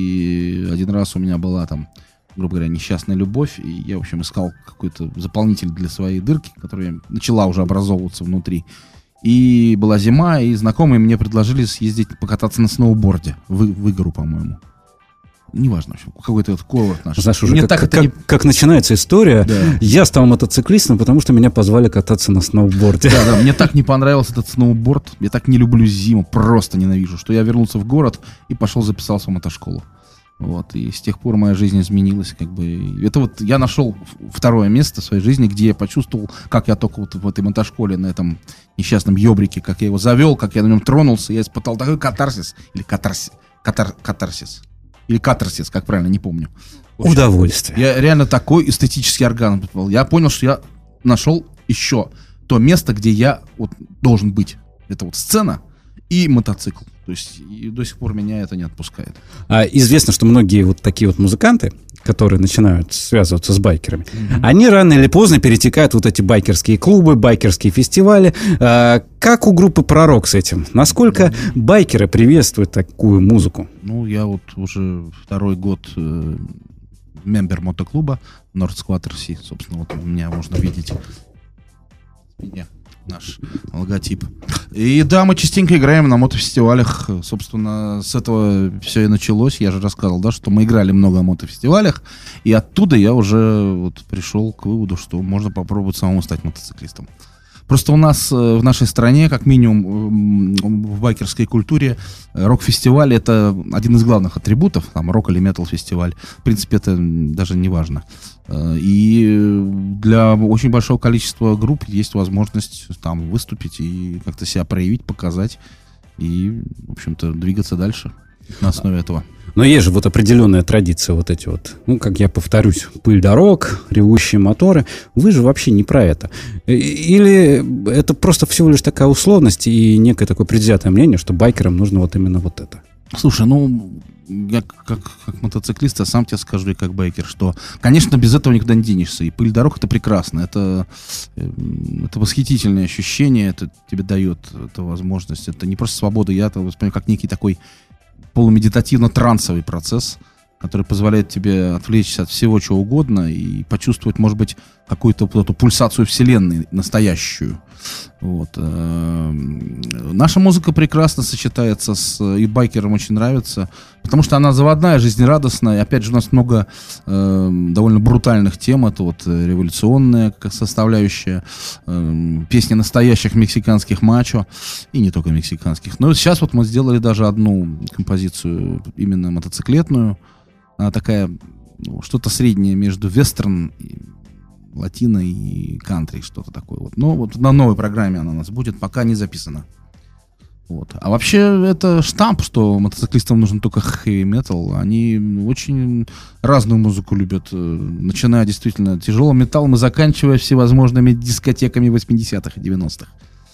и один раз у меня была там, грубо говоря, несчастная любовь, и я, в общем, искал какой-то заполнитель для своей дырки, которая начала уже образовываться внутри. И была зима, и знакомые мне предложили съездить покататься на сноуборде в, в Игору, по-моему. Неважно, в общем, какой-то вот курорт наш. Знаешь, уже Мне как, так как, это как, не- как начинается история. Да. Я стал мотоциклистом, потому что меня позвали кататься на сноуборде. Да, да, мне так не понравился этот сноуборд. Я так не люблю зиму, просто ненавижу, что я вернулся в город и пошел записался в мотошколу. Вот, и с тех пор моя жизнь изменилась, как бы. И это вот я нашел второе место в своей жизни, где я почувствовал, как я только вот в этой мотошколе, на этом несчастном ёбрике, как я его завел, как я на нем тронулся, я испытал такой катарсис, или катарсис, катар, катарсис, или катарсис, как правильно, не помню. В общем, Удовольствие. я реально такой эстетический орган испытывал. Я понял, что я нашел еще то место, где я вот должен быть. Это вот сцена и мотоцикл. То есть и до сих пор меня это не отпускает. А известно, что многие вот такие вот музыканты, которые начинают связываться с байкерами, они рано или поздно перетекают в вот эти байкерские клубы, байкерские фестивали. А, как у группы «Пророк» с этим? Насколько байкеры приветствуют такую музыку? Ну, я вот уже второй год э, мембер мотоклуба North Squatter Sea. Собственно, вот у меня можно видеть меня, наш логотип. И да, мы частенько играем на мотофестивалях. Собственно, с этого все и началось. Я же рассказывал, да, что мы играли много на мотофестивалях. И оттуда я уже вот пришел к выводу, что можно попробовать самому стать мотоциклистом. Просто у нас э, в нашей стране, как минимум м, в байкерской культуре, э, рок-фестиваль — это один из главных атрибутов, там, рок- или метал-фестиваль. В принципе, это м, даже не важно. Э, И для очень большого количества групп есть возможность там выступить и как-то себя проявить, показать и, в общем-то, двигаться дальше на основе этого. Но есть же вот определенная традиция, вот эти вот, ну, как я повторюсь, пыль дорог, ревущие моторы. Вы же вообще не про это. И- Или это просто всего лишь такая условность и некое такое предвзятое мнение, что байкерам нужно вот именно вот это? Слушай, ну, я как, как мотоциклист, я сам тебе скажу, и как байкер, что, конечно, без этого никуда не денешься. И пыль дорог — это прекрасно, это, эм, это восхитительное ощущение, это тебе дает эту возможность. Это не просто свобода, я это воспринимаю как некий такой полумедитативно-трансовый процесс, который позволяет тебе отвлечься от всего, чего угодно, и почувствовать, может быть, какую-то вот эту пульсацию вселенной настоящую. Вот. эм, Наша музыка прекрасно сочетается с... И байкерам очень нравится, потому что она заводная, жизнерадостная. И опять же, у нас много эм, довольно брутальных тем. Это вот э, революционная как составляющая, эм, песни настоящих мексиканских мачо, и не только мексиканских. Но сейчас вот мы сделали даже одну композицию, именно мотоциклетную. Она такая, ну, что-то среднее между вестерн, и латино и кантри, что-то такое. Вот. Но вот на новой программе она у нас будет, пока не записана. Вот. А вообще это штамп, что мотоциклистам нужен только хэви-метал. Они очень разную музыку любят, э, начиная действительно тяжелым металлом и заканчивая всевозможными дискотеками восьмидесятых и девяностых.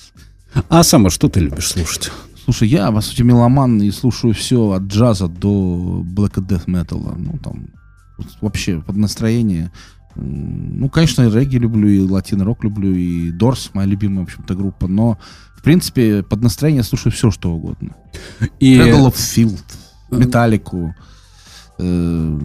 А сама что ты любишь слушать? Слушай, я, по сути, меломан и слушаю все от джаза до black death metal. Ну, там, вот вообще, под настроение. М, Ну, конечно, и регги люблю, и латино-рок люблю, и Дорс, моя любимая, в общем-то, группа. Но, в принципе, под настроение слушаю все, что угодно. И Cradle of Field, Металлику, э,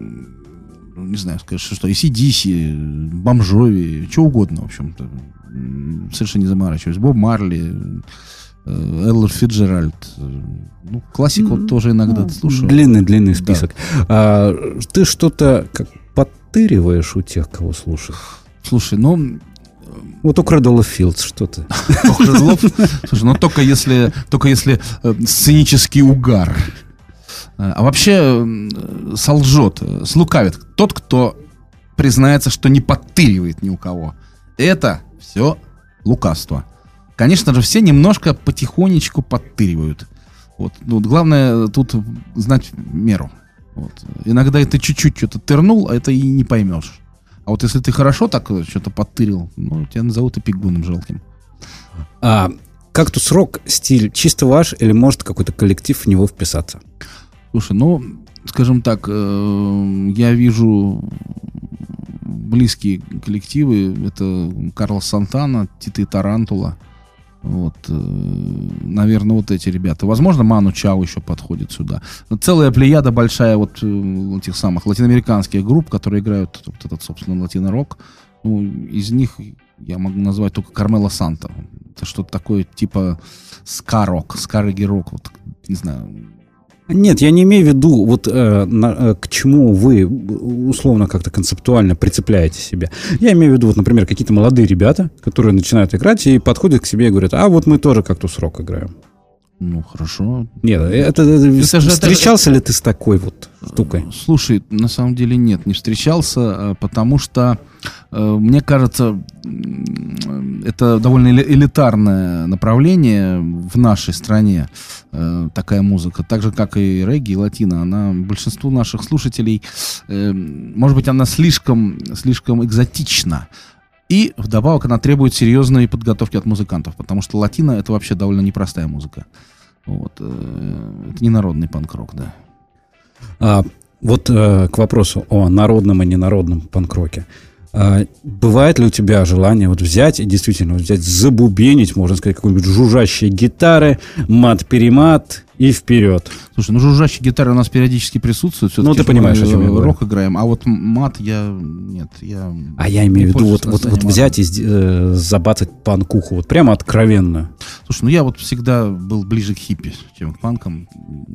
не знаю, сказать, что, и си ди си, Бомжови, что угодно, в общем-то. М, Совершенно не заморачиваюсь. Боб Марли, Эллер Фиджеральд. Ну, классику вот тоже иногда Ну, слушаю. Длинный-длинный список. А, ты что-то как подтыриваешь у тех, кого слушаешь? Слушай, ну... Вот у Cradle of Filth что-то. Слушай, ну только если, только если э, сценический угар. А вообще э, солжет, э, слукавит тот, кто признается, что не подтыривает ни у кого. Это все лукавство. Конечно же, все немножко потихонечку подтыривают. Вот. Ну, вот главное тут знать меру. Вот. Иногда ты чуть-чуть что-то тырнул, а это и не поймешь. А вот если ты хорошо так что-то подтырил, ну, тебя назовут эпигоном жалким. А «Кактус Рок» стиль чисто ваш или может какой-то коллектив в него вписаться? Слушай, ну, скажем так, э, я вижу близкие коллективы. Это Карлос Сантана, Тита и Тарантула. Вот, э, наверное, вот эти ребята. Возможно, Ману Чао еще подходит сюда. Но целая плеяда большая вот э, этих самых латиноамериканских групп, которые играют вот этот, собственно, латино-рок. Ну, из них я могу назвать только Кармело Санта. Это что-то такое типа ска-рок, ска-регги-рок. Вот, не знаю. Нет, я не имею в виду, вот э, на, э, к чему вы условно как-то концептуально прицепляете себя. Я имею в виду, вот, например, какие-то молодые ребята, которые начинают играть и подходят к себе и говорят: а вот мы тоже «Кактус Рок» играем. Ну, хорошо. Нет, это, это, Это же- встречался ли ты с такой вот штукой? Слушай, на самом деле нет, не встречался, потому что, э, мне кажется, м, это довольно эли- элитарное направление в нашей стране, э, такая музыка, так же, как и регги, и латино. Она большинству наших слушателей, э, может быть, она слишком, слишком экзотична. И вдобавок она требует серьезной подготовки от музыкантов, потому что латино — это вообще довольно непростая музыка. Вот, э, это не народный панк-рок, да. А, вот э, к вопросу о народном и ненародном панк-роке. А, бывает ли у тебя желание вот взять и действительно взять, забубенить, можно сказать, какой-нибудь жужжащие гитары, мат-перемат и вперед? Слушай, ну жужжащие гитары у нас периодически присутствуют. Ну, ты понимаешь, о чем я говорю. Рок играем, а вот мат я... Нет, я... А я имею не в виду вот, пользуюсь вот, вот настоящим взять и сде- э, забацать панкуху, вот прямо откровенно. Слушай, ну я вот всегда был ближе к хиппи, чем к панкам.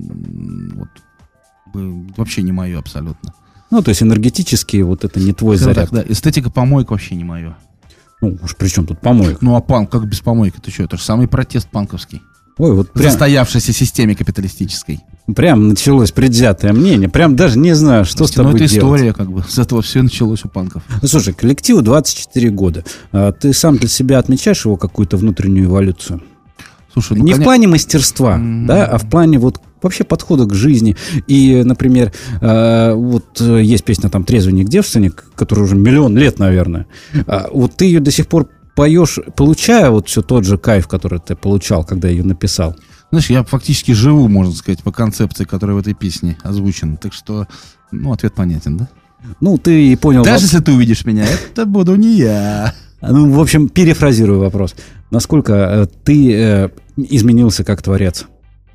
М, Вот. Бы- Вообще не мое абсолютно. Ну, то есть энергетически вот это не твой Скажем заряд. так, да, эстетика помоек вообще не мое. Ну, уж при чем тут помоек? Ну а панк, как без помойки? Ты что, это же самый протест панковский. Ой, вот В прям, застоявшейся системе капиталистической. прям началось предвзятое мнение. Прям даже не знаю, что с Ну, тобой это делать. история, как бы. С этого все началось у панков. Ну, слушай, коллективу двадцать четыре года. А ты сам для себя отмечаешь его какую-то внутреннюю эволюцию? Слушай, ну, Не в коня- плане мастерства, М. да, а в плане вот вообще подхода к жизни. И, например, э, вот э, есть песня там «Трезвенник, девственник», которая уже миллион лет, наверное. А вот ты ее до сих пор поешь, получая вот все тот же кайф, который ты получал, когда ее написал. Знаешь, я фактически живу, можно сказать, по концепции, которая в этой песне озвучена. Так что, ну, ответ понятен, да? Ну, ты и понял. Даже воп- если ты увидишь меня, это буду не я. Ну, в общем, перефразирую вопрос. Насколько э, ты э, изменился как творец?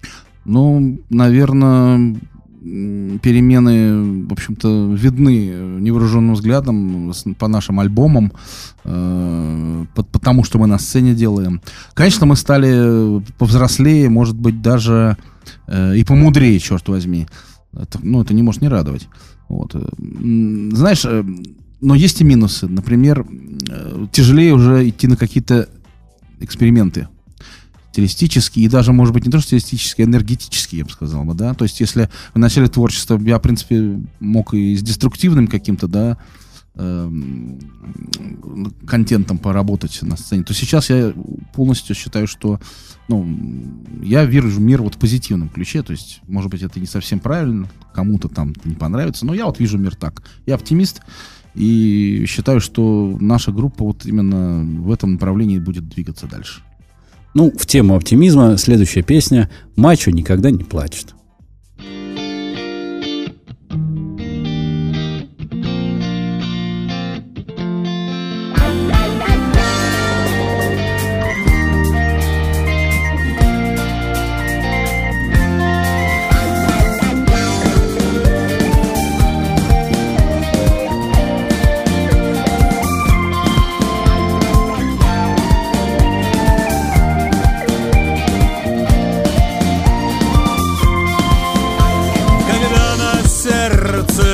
Ну, наверное, м, перемены, в общем-то, видны невооруженным взглядом с- по нашим альбомам, э, по- потому что мы на сцене делаем. Конечно, мы стали повзрослее, может быть, даже э, и помудрее, черт возьми. Это, ну, это не может не радовать. Вот. М, Знаешь, э, но есть и минусы. Например, э, тяжелее уже идти на какие-то эксперименты стилистические, и даже, может быть, не то что стилистические, а энергетические, я бы сказал бы, да. То есть, если в начале творчества я, в принципе, мог и с деструктивным каким-то, да, эм, контентом поработать на сцене, то сейчас я полностью считаю, что, ну, я вижу мир вот в позитивном ключе, то есть, может быть, это не совсем правильно, кому-то там не понравится, но я вот вижу мир так. Я оптимист и считаю, что наша группа вот именно в этом направлении будет двигаться дальше. Ну, в тему оптимизма следующая песня «Мачо никогда не плачет».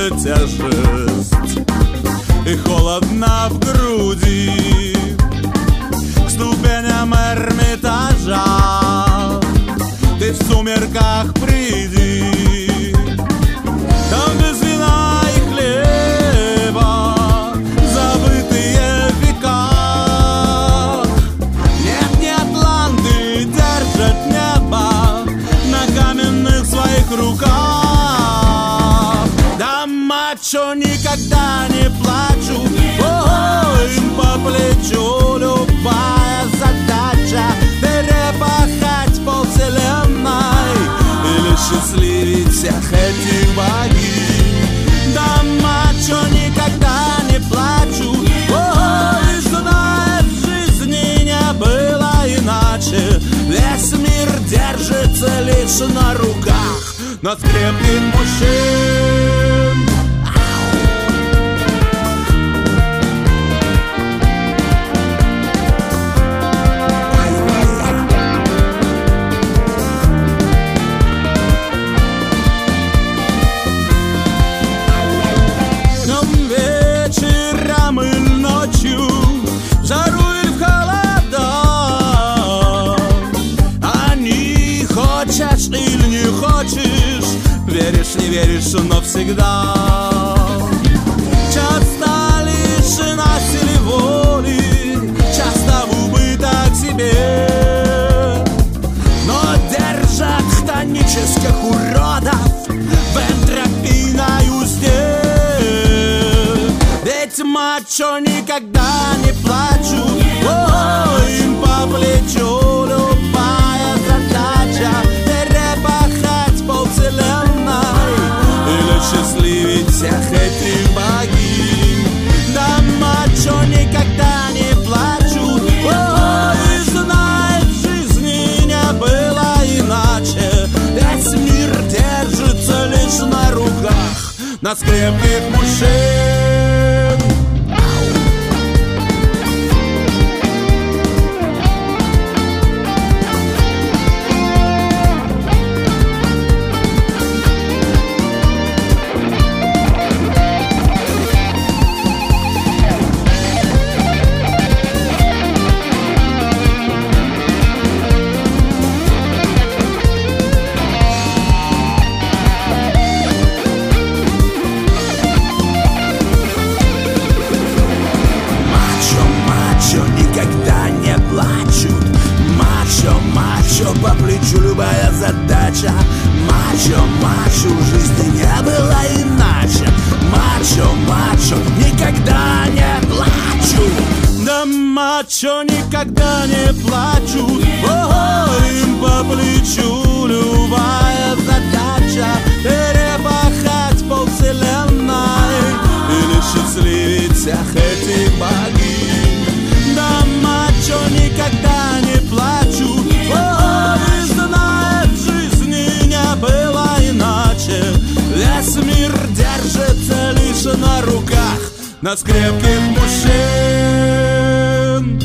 тяжесть и холодно в груди. К ступеням Эрмитажа ты в сумерках приди. Там без вина и хлеба забытые века. Нет, не атланты держат небо на каменных своих руках. Да, мачо, никогда не плачу, ой, им по плечу любая задача перепахать полвселенной или счастливить всех этих богинь. Да, мачо, никогда не плачу, ой, знает, в жизни не было иначе. Весь мир держится лишь на руках нас крепких мужчин. Веришь, не веришь, но всегда часто лишена силы воли, часто в убыток себе. Но держат хтонических уродов в энтропийной узде. Ведь мачо, никогда не плачу, ой, им по плечу любая задача перепахать полвселенной или счастливить всех этих богинь. Да, мачо, никогда не плачу, ой, знает, в жизни не было иначе. Весь мир держится лишь на руках нас крепких мужчин. По плечу любая задача. Мачо, мачо, в жизни не было иначе. Мачо, мачо, никогда не плачу. Да, мачо, никогда не плачу. Ой, им по плечу любая задача перепахать полвселенной или счастливить всех этих богинь. Да, мачо, никогда не плачу. Ой, знает, в жизни не было иначе. Весь мир держится лишь на руках нас крепких мужчин.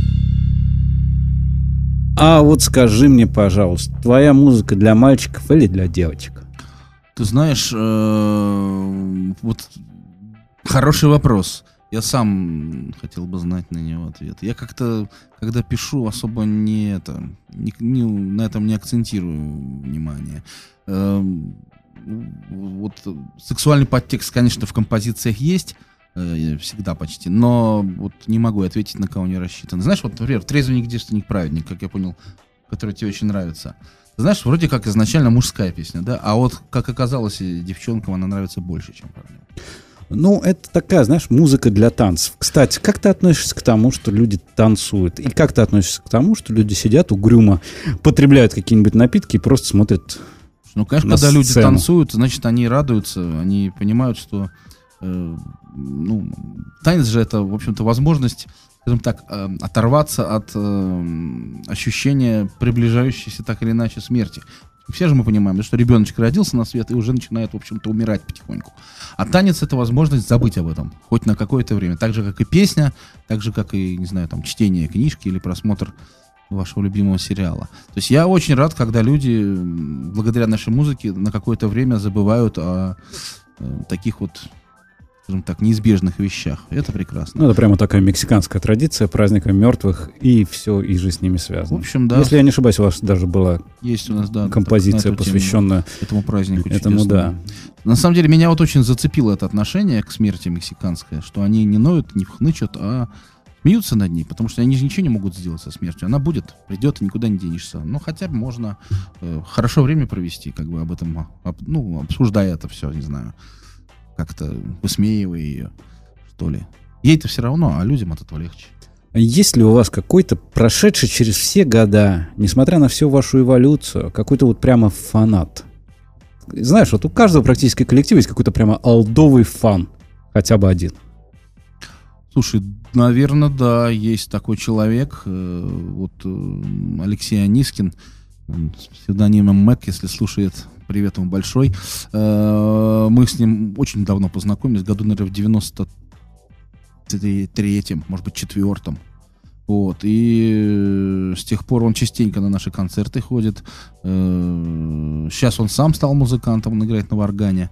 А вот скажи мне, пожалуйста, твоя музыка для мальчиков или для девочек? Ты знаешь, э, вот хороший вопрос. Я сам хотел бы знать на него ответ. Я как-то, когда пишу, особо не это, не, не, на этом не акцентирую внимание. Э, вот сексуальный подтекст, конечно, в композициях есть, э, всегда почти, но вот не могу ответить, на кого не рассчитан. Знаешь, вот, например, «Трезвенник, девственник, праведник», как я понял, который тебе очень нравится. Знаешь, вроде как изначально мужская песня, да, а вот, как оказалось, девчонкам она нравится больше, чем парням. Ну, это такая, знаешь, музыка для танцев. Кстати, как ты относишься к тому, что люди танцуют? И как ты относишься к тому, что люди сидят угрюмо, потребляют какие-нибудь напитки и просто смотрят Ну, конечно, на когда сцену? люди танцуют, значит, они радуются, они понимают, что э, ну, танец же это, в общем-то, возможность, скажем так, э, оторваться от э, ощущения приближающейся так или иначе смерти. Все же мы понимаем, что ребеночек родился на свет и уже начинает, в общем-то, умирать потихоньку. А танец — это возможность забыть об этом, хоть на какое-то время. Так же, как и песня, так же, как и, не знаю, там, чтение книжки или просмотр вашего любимого сериала. То есть я очень рад, когда люди, благодаря нашей музыке, на какое-то время забывают о э, таких вот, скажем так, неизбежных вещах. Это прекрасно. Ну, это прямо такая мексиканская традиция праздника мертвых и все, и же с ними связано. В общем, да. Если я не ошибаюсь, у вас даже была есть у нас, да, композиция, посвященная этому празднику. Этому, да. На самом деле, меня вот очень зацепило это отношение к смерти мексиканское, что они не ноют, не хнычут, а смеются над ней, потому что они же ничего не могут сделать со смертью. Она будет, придет, и никуда не денешься. Но хотя бы можно э, хорошо время провести, как бы об этом, об, ну, обсуждая это все, не знаю, как-то высмеивая ее, что ли. Ей-то все равно, а людям от этого легче. Есть ли у вас какой-то, прошедший через все года, несмотря на всю вашу эволюцию, какой-то вот прямо фанат? Знаешь, вот у каждого практически коллектива есть какой-то прямо олдовый фан. Хотя бы один. Слушай, наверное, да, есть такой человек, э, вот э, Алексей Анискин, с псевдонимом Мэг, если слушает, привет ему большой. Э, мы с ним очень давно познакомились, году, наверное, в девяносто третьем, может быть, четвертом. Вот, и с тех пор он частенько на наши концерты ходит. Э, сейчас он сам стал музыкантом, он играет на варгане.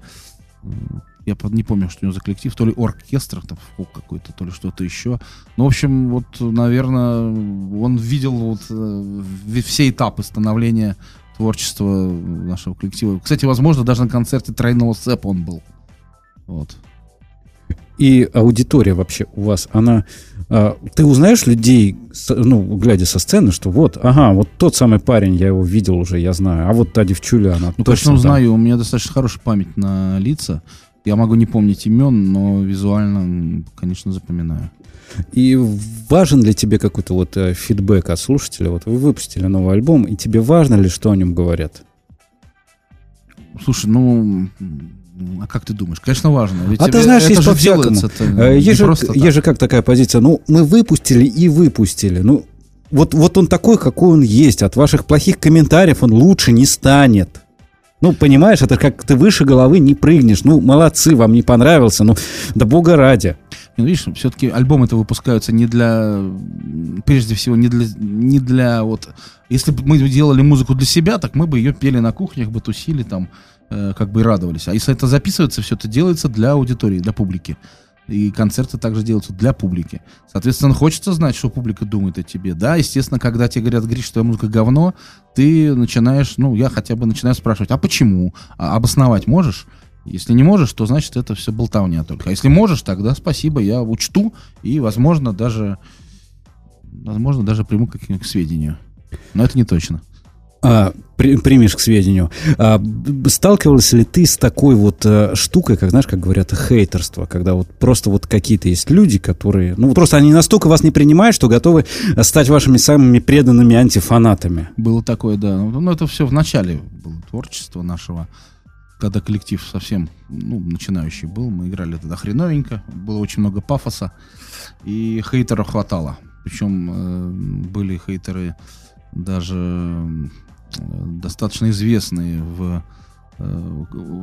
Я не помню, что у него за коллектив, то ли оркестр, там, фолк какой-то, то ли что-то еще. Ну, в общем, вот, наверное, он видел вот все этапы становления творчества нашего коллектива. Кстати, возможно, даже на концерте тройного сэпа он был. Вот. И аудитория вообще у вас, она... А, ты узнаешь людей, ну, глядя со сцены, что вот, ага, вот тот самый парень, я его видел уже, я знаю, а вот та девчуля, она ну, точно конечно, узнаю, у меня достаточно хорошая память на лица. Я могу не помнить имен, но визуально, конечно, запоминаю. И важен ли тебе какой-то вот э, фидбэк от слушателя? Вот вы выпустили новый альбом, и тебе важно ли, что о нем говорят? Слушай, ну... А как ты думаешь? Конечно, важно. Ведь а тебе, ты знаешь, это есть же по-всякому. Э, есть, же, есть же как такая позиция, ну, мы выпустили и выпустили. Ну, вот, вот он такой, какой он есть. От ваших плохих комментариев он лучше не станет. Ну, понимаешь, это как ты выше головы не прыгнешь. Ну, молодцы, вам не понравился. Ну, да бога ради. Ну, видишь, все-таки альбомы-то выпускаются не для... Прежде всего, не для... Не для вот, если бы мы делали музыку для себя, так мы бы ее пели на кухнях, бы тусили там, э, как бы и радовались. А если это записывается, все это делается для аудитории, для публики. И концерты также делаются для публики. Соответственно, хочется знать, что публика думает о тебе. Да, естественно, когда тебе говорят, Гриш, твоя музыка говно, ты начинаешь, ну, я хотя бы начинаю спрашивать, а почему? А обосновать можешь? Если не можешь, то значит это все болтовня только. А если можешь, тогда спасибо, я учту и, возможно, даже, возможно, даже приму к, к сведению. Но это не точно. А, при, примешь к сведению. А, сталкивался ли ты с такой вот а, штукой, как, знаешь, как говорят, хейтерство, когда вот просто вот какие-то есть люди, которые, ну, просто они настолько вас не принимают, что готовы стать вашими самыми преданными антифанатами. Было такое, да. Ну, это все в начале было творчества нашего, когда коллектив совсем, ну, начинающий был. Мы играли тогда хреновенько, было очень много пафоса, и хейтеров хватало. Причем э, были хейтеры даже достаточно известные в э,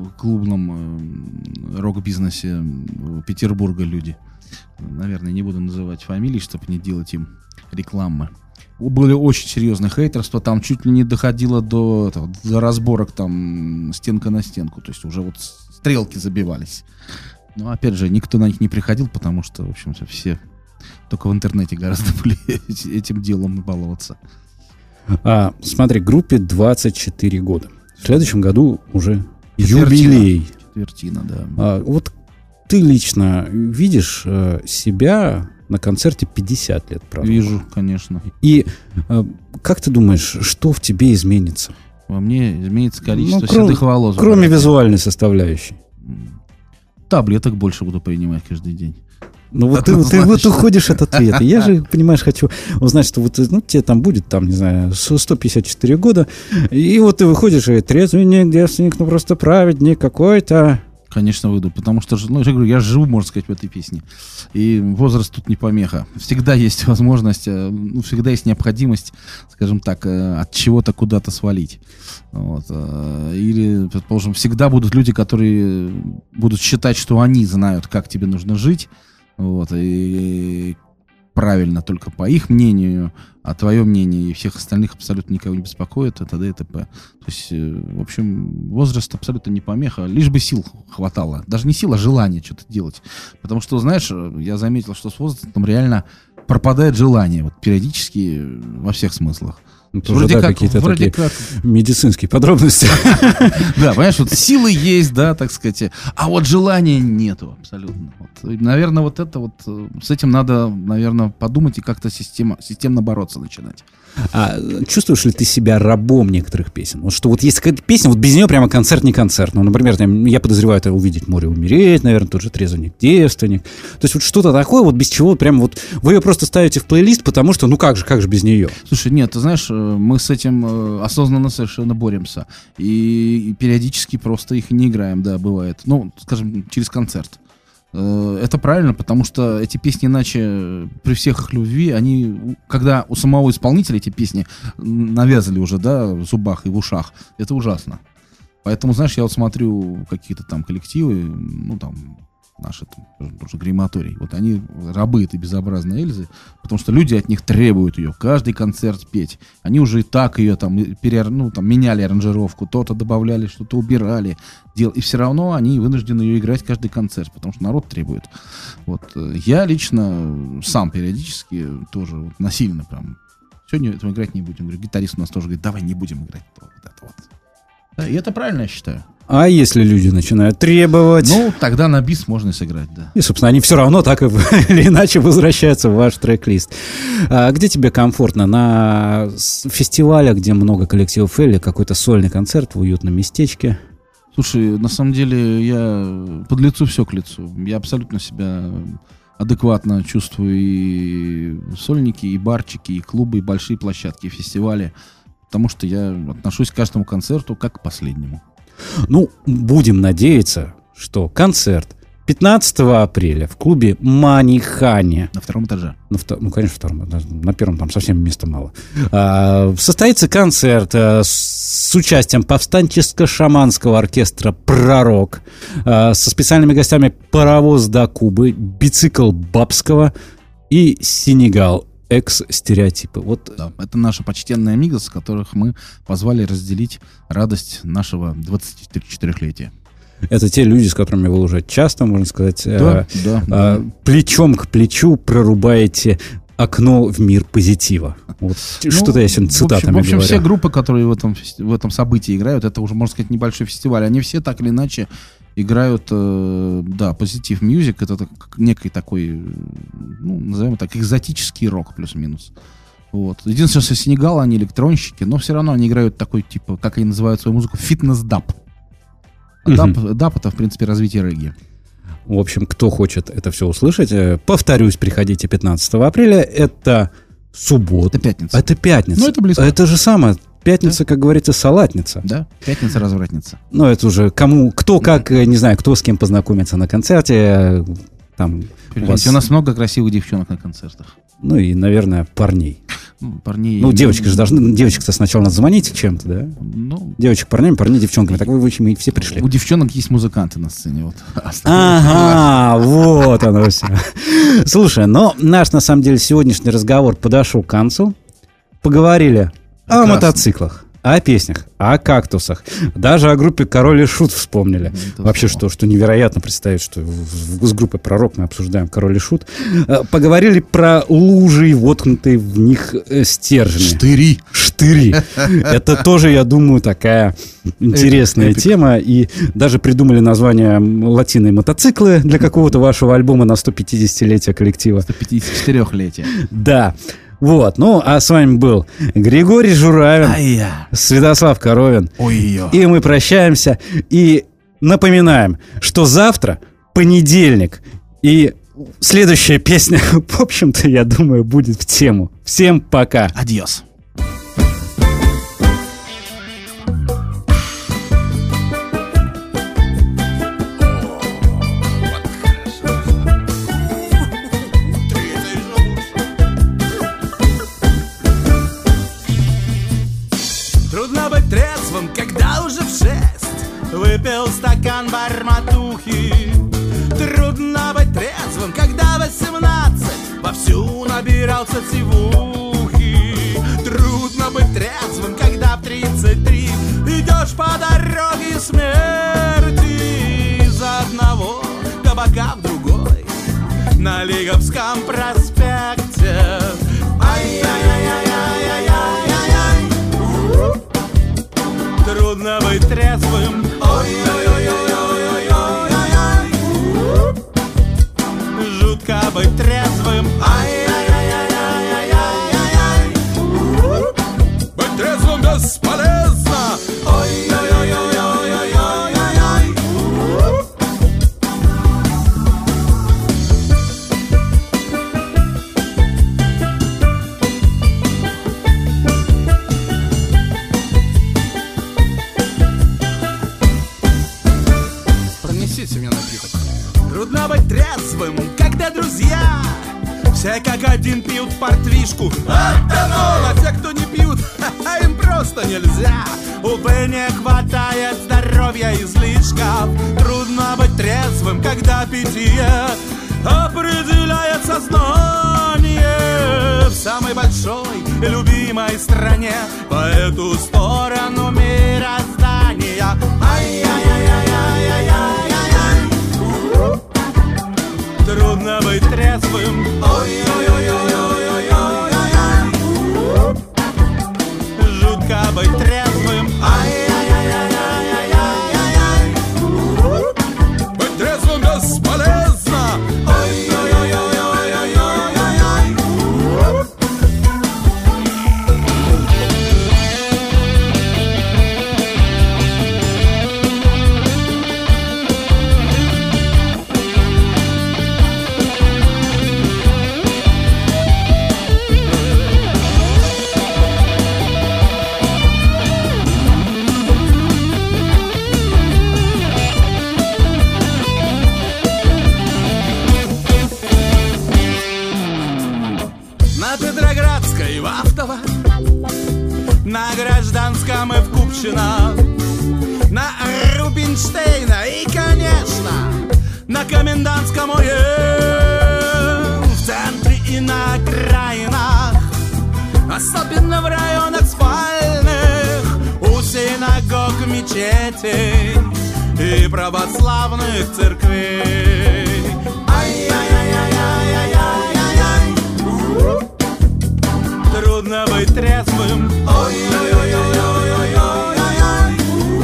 клубном э, рок-бизнесе Петербурга люди. Наверное, не буду называть фамилии, чтобы не делать им рекламы. Были очень серьезные хейтерства, там чуть ли не доходило до, этого, до разборок там стенка на стенку, то есть уже вот стрелки забивались. Но опять же, никто на них не приходил, потому что, в общем-то, все только в интернете гораздо были этим делом баловаться. А, смотри, группе двадцать четыре года. В следующем году уже Четвертина. Юбилей. Четвертина, да. А, вот ты лично видишь а, себя на концерте пятьдесят лет, правда? Вижу, конечно. И а, как ты думаешь, что в тебе изменится? Во мне изменится количество ну, кром, седых волос. Кроме визуальной составляющей. Таблеток больше буду принимать каждый день. Ну вот ты, ты вот уходишь от ответа. Я же, понимаешь, хочу узнать, что вот, ну, тебе там будет, там, не знаю, сто пятьдесят четыре года, и вот ты выходишь, и трезвенник, девственник, ну просто праведник какой-то. Конечно, выйду, потому что, ну, я говорю, я живу, можно сказать, в этой песне. И возраст тут не помеха. Всегда есть возможность, ну, всегда есть необходимость, скажем так, от чего-то куда-то свалить. Вот. Или, предположим, всегда будут люди, которые будут считать, что они знают, как тебе нужно жить. Вот. И правильно только по их мнению, а твое мнение и всех остальных абсолютно никого не беспокоит, это т.д. и т.п. То есть, в общем, возраст абсолютно не помеха, лишь бы сил хватало. Даже не сил, а желание что-то делать. Потому что, знаешь, я заметил, что с возрастом реально пропадает желание, вот периодически во всех смыслах. Это уже, да, как, какие-то такие как... медицинские подробности. Да, понимаешь, вот силы есть, да, так сказать, а вот желания нету абсолютно. Вот, наверное, вот это вот, с этим надо, наверное, подумать и как-то система, системно бороться начинать. А чувствуешь ли ты себя рабом некоторых песен? Вот что вот есть какая-то песня, вот без нее прямо концерт не концерт. Ну, например, там, я подозреваю, это «Увидеть море, умереть», наверное, тот же «Трезвенник, девственник». То есть вот что-то такое, вот без чего прямо вот вы ее просто ставите в плейлист, потому что, ну как же, как же без нее? Слушай, нет, ты знаешь, мы с этим осознанно совершенно боремся. И, и периодически просто их не играем, да, бывает. Ну, скажем, через концерт. Это правильно, потому что эти песни, иначе при всех их любви, они, когда у самого исполнителя эти песни навязали уже, да, в зубах и в ушах, это ужасно. Поэтому, знаешь, я вот смотрю какие-то там коллективы, ну там, наши, там, тоже крематорий, вот они рабы этой безобразной Эльзы, потому что люди от них требуют ее каждый концерт петь. Они уже и так ее там, пере, ну, там меняли аранжировку, то-то добавляли, что-то убирали, дел, и все равно они вынуждены ее играть каждый концерт, потому что народ требует. Вот. Я лично сам периодически тоже вот, насильно прям, сегодня этого играть не будем. Говорю, гитарист у нас тоже говорит, давай не будем играть вот это вот. Да, и это правильно, я считаю. А если люди начинают требовать? Ну, тогда на бис можно и сыграть, да. И, собственно, они все равно так или иначе возвращаются в ваш трек-лист. А где тебе комфортно? На фестивалях, где много коллективов, или какой-то сольный концерт в уютном местечке? Слушай, на самом деле я под лицу все к лицу. Я абсолютно себя адекватно чувствую и сольники, и барчики, и клубы, и большие площадки, и фестивали. Потому что я отношусь к каждому концерту как к последнему. Ну, будем надеяться, что концерт пятнадцатого апреля в клубе Манихани. На втором этаже. На втор... Ну, конечно, втором. На первом там совсем места мало. А, состоится концерт а, с участием повстанческо-шаманского оркестра «Пророк», а, со специальными гостями «Паровоз до Кубы», «Бицикл Бабского» и «Сенегал». Экс-стереотипы. Вот. Да, это наша почтенная Мигас, которых мы позвали разделить радость нашего двадцатичетырёхлетия. Это те люди, с которыми вы уже часто, можно сказать, да, э, да, э, да. плечом к плечу прорубаете окно в мир позитива. Вот, ну, что-то я сегодня цитатами в общем, в общем говорю. Все группы, которые в этом, в этом событии играют, это уже, можно сказать, небольшой фестиваль. Они все так или иначе играют, э, да, позитив мьюзик. Это так, некий такой, ну, назовем так, экзотический рок плюс-минус. Вот. Единственное, что Сенегал, они электронщики, но все равно они играют такой, типа, как они называют свою музыку, фитнес-даб. А даб, даб — это, в принципе, развитие регги. В общем, кто хочет это все услышать, повторюсь, приходите пятнадцатого апреля. Это суббота. Это пятница. Это пятница. Ну, это близко. Это же самое. Пятница, да? Как говорится, салатница. Да, пятница-развратница. Ну, это уже кому, кто как, не знаю, кто с кем познакомится на концерте. Там у, вас... у нас много красивых девчонок на концертах. Ну и, наверное, парней. Ну, парней... Ну, девочки же должны... Девочек-то сначала надо звонить чем-то, да? Ну... Девочек парнями, парней девчонками. Так вы, в общем, и все пришли. У девчонок есть музыканты на сцене. Вот. Ага, вот оно все. Слушай, но наш, на самом деле, сегодняшний разговор подошел к концу. Поговорили о мотоциклах, о песнях, о кактусах. Даже о группе «Король и Шут» вспомнили. Это Вообще, что, что невероятно представить, что в, в, с группой «Пророк» мы обсуждаем «Король и Шут». Поговорили про лужи и воткнутые в них стержни. Штыри. Штыри. Это тоже, я думаю, такая интересная тема. И даже придумали название латиной «Мотоциклы» для какого-то вашего альбома на сто пятидесятилетие коллектива. сто пятьдесят четырёхлетие. Да. Вот, ну, а с вами был Григорий Журавин, а я. Святослав Коровин. Ой-ё. И мы прощаемся и напоминаем, что завтра понедельник, и следующая песня, в общем-то, я думаю, будет в тему. Всем пока. Адьос. Когда уже в шесть выпил стакан барматухи. Трудно быть трезвым, когда восемнадцать вовсю на набирался сивухи. Трудно быть трезвым, когда в тридцать три идешь по дороге смерти. Из одного кабака в другой на Лиговском проспекте. Ай-яй-яй-яй-яй-яй-яй-яй. Трудно быть трезвым. Ой-ой-ой-ой-ой-ой-ой-ой. Жутко быть трезвым. Ай-яй-яй-яй-яй-яй-яй. Быть трезвым бесполезно. Ой-ой-ой-ой-ой-ой-ой-ой. Принесите мне напиток. Трудно быть трезвым, когда друзья все как один пьют портвишку. Оттянул, а те, кто не пьют, ха-ха, им просто нельзя. Увы, не хватает здоровья излишков. Трудно быть трезвым, когда питье определяет сознание. В самой большой и любимой стране по эту сторону мироздания. Ай-яй-яй-яй-яй-яй-яй. Трудно быть трезвым. Ой-ой-ой-ой-ой-ой-ой. Жутко быть трезвым. Ай-яй-яй-яй-яй-яй-яй. Быть трезвым бесполезно. Ой-ой-ой-ой-ой-ой-ой. На Петроградской в Автово, на Гражданском и в Купчино, на Рубинштейна и, конечно, на Комендантском ОЕ. В центре и на окраинах, особенно в районах спальных, у синагог, мечетей и православных церквей. Ай-яй-яй-яй-яй-яй-яй. Трудно быть трезвым. Ой-ой-ой-ой-ой-ой-ой.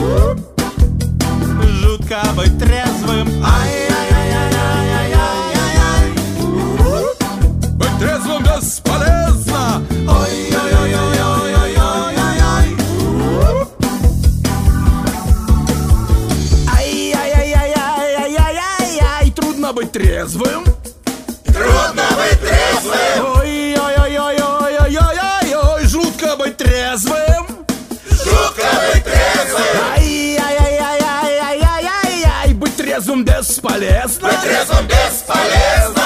Жутко быть трезвым. Ай-яй-яй-яй-яй-яй-яй. Быть трезвым бесполезно. Ой-ой-ой-ой-ой-ой-ой. Ай-яй-яй-яй-яй-яй-яй. Трудно быть трезвым. Трудно быть трезвым. Ой-ой-ой-ой-ой-ой-ой-ой. Жутко быть трезвым. Жутко быть трезвым. Ай-яй-яй-яй-яй-яй-яй-яй. Быть трезвым бесполезно. Быть трезвым бесполезно.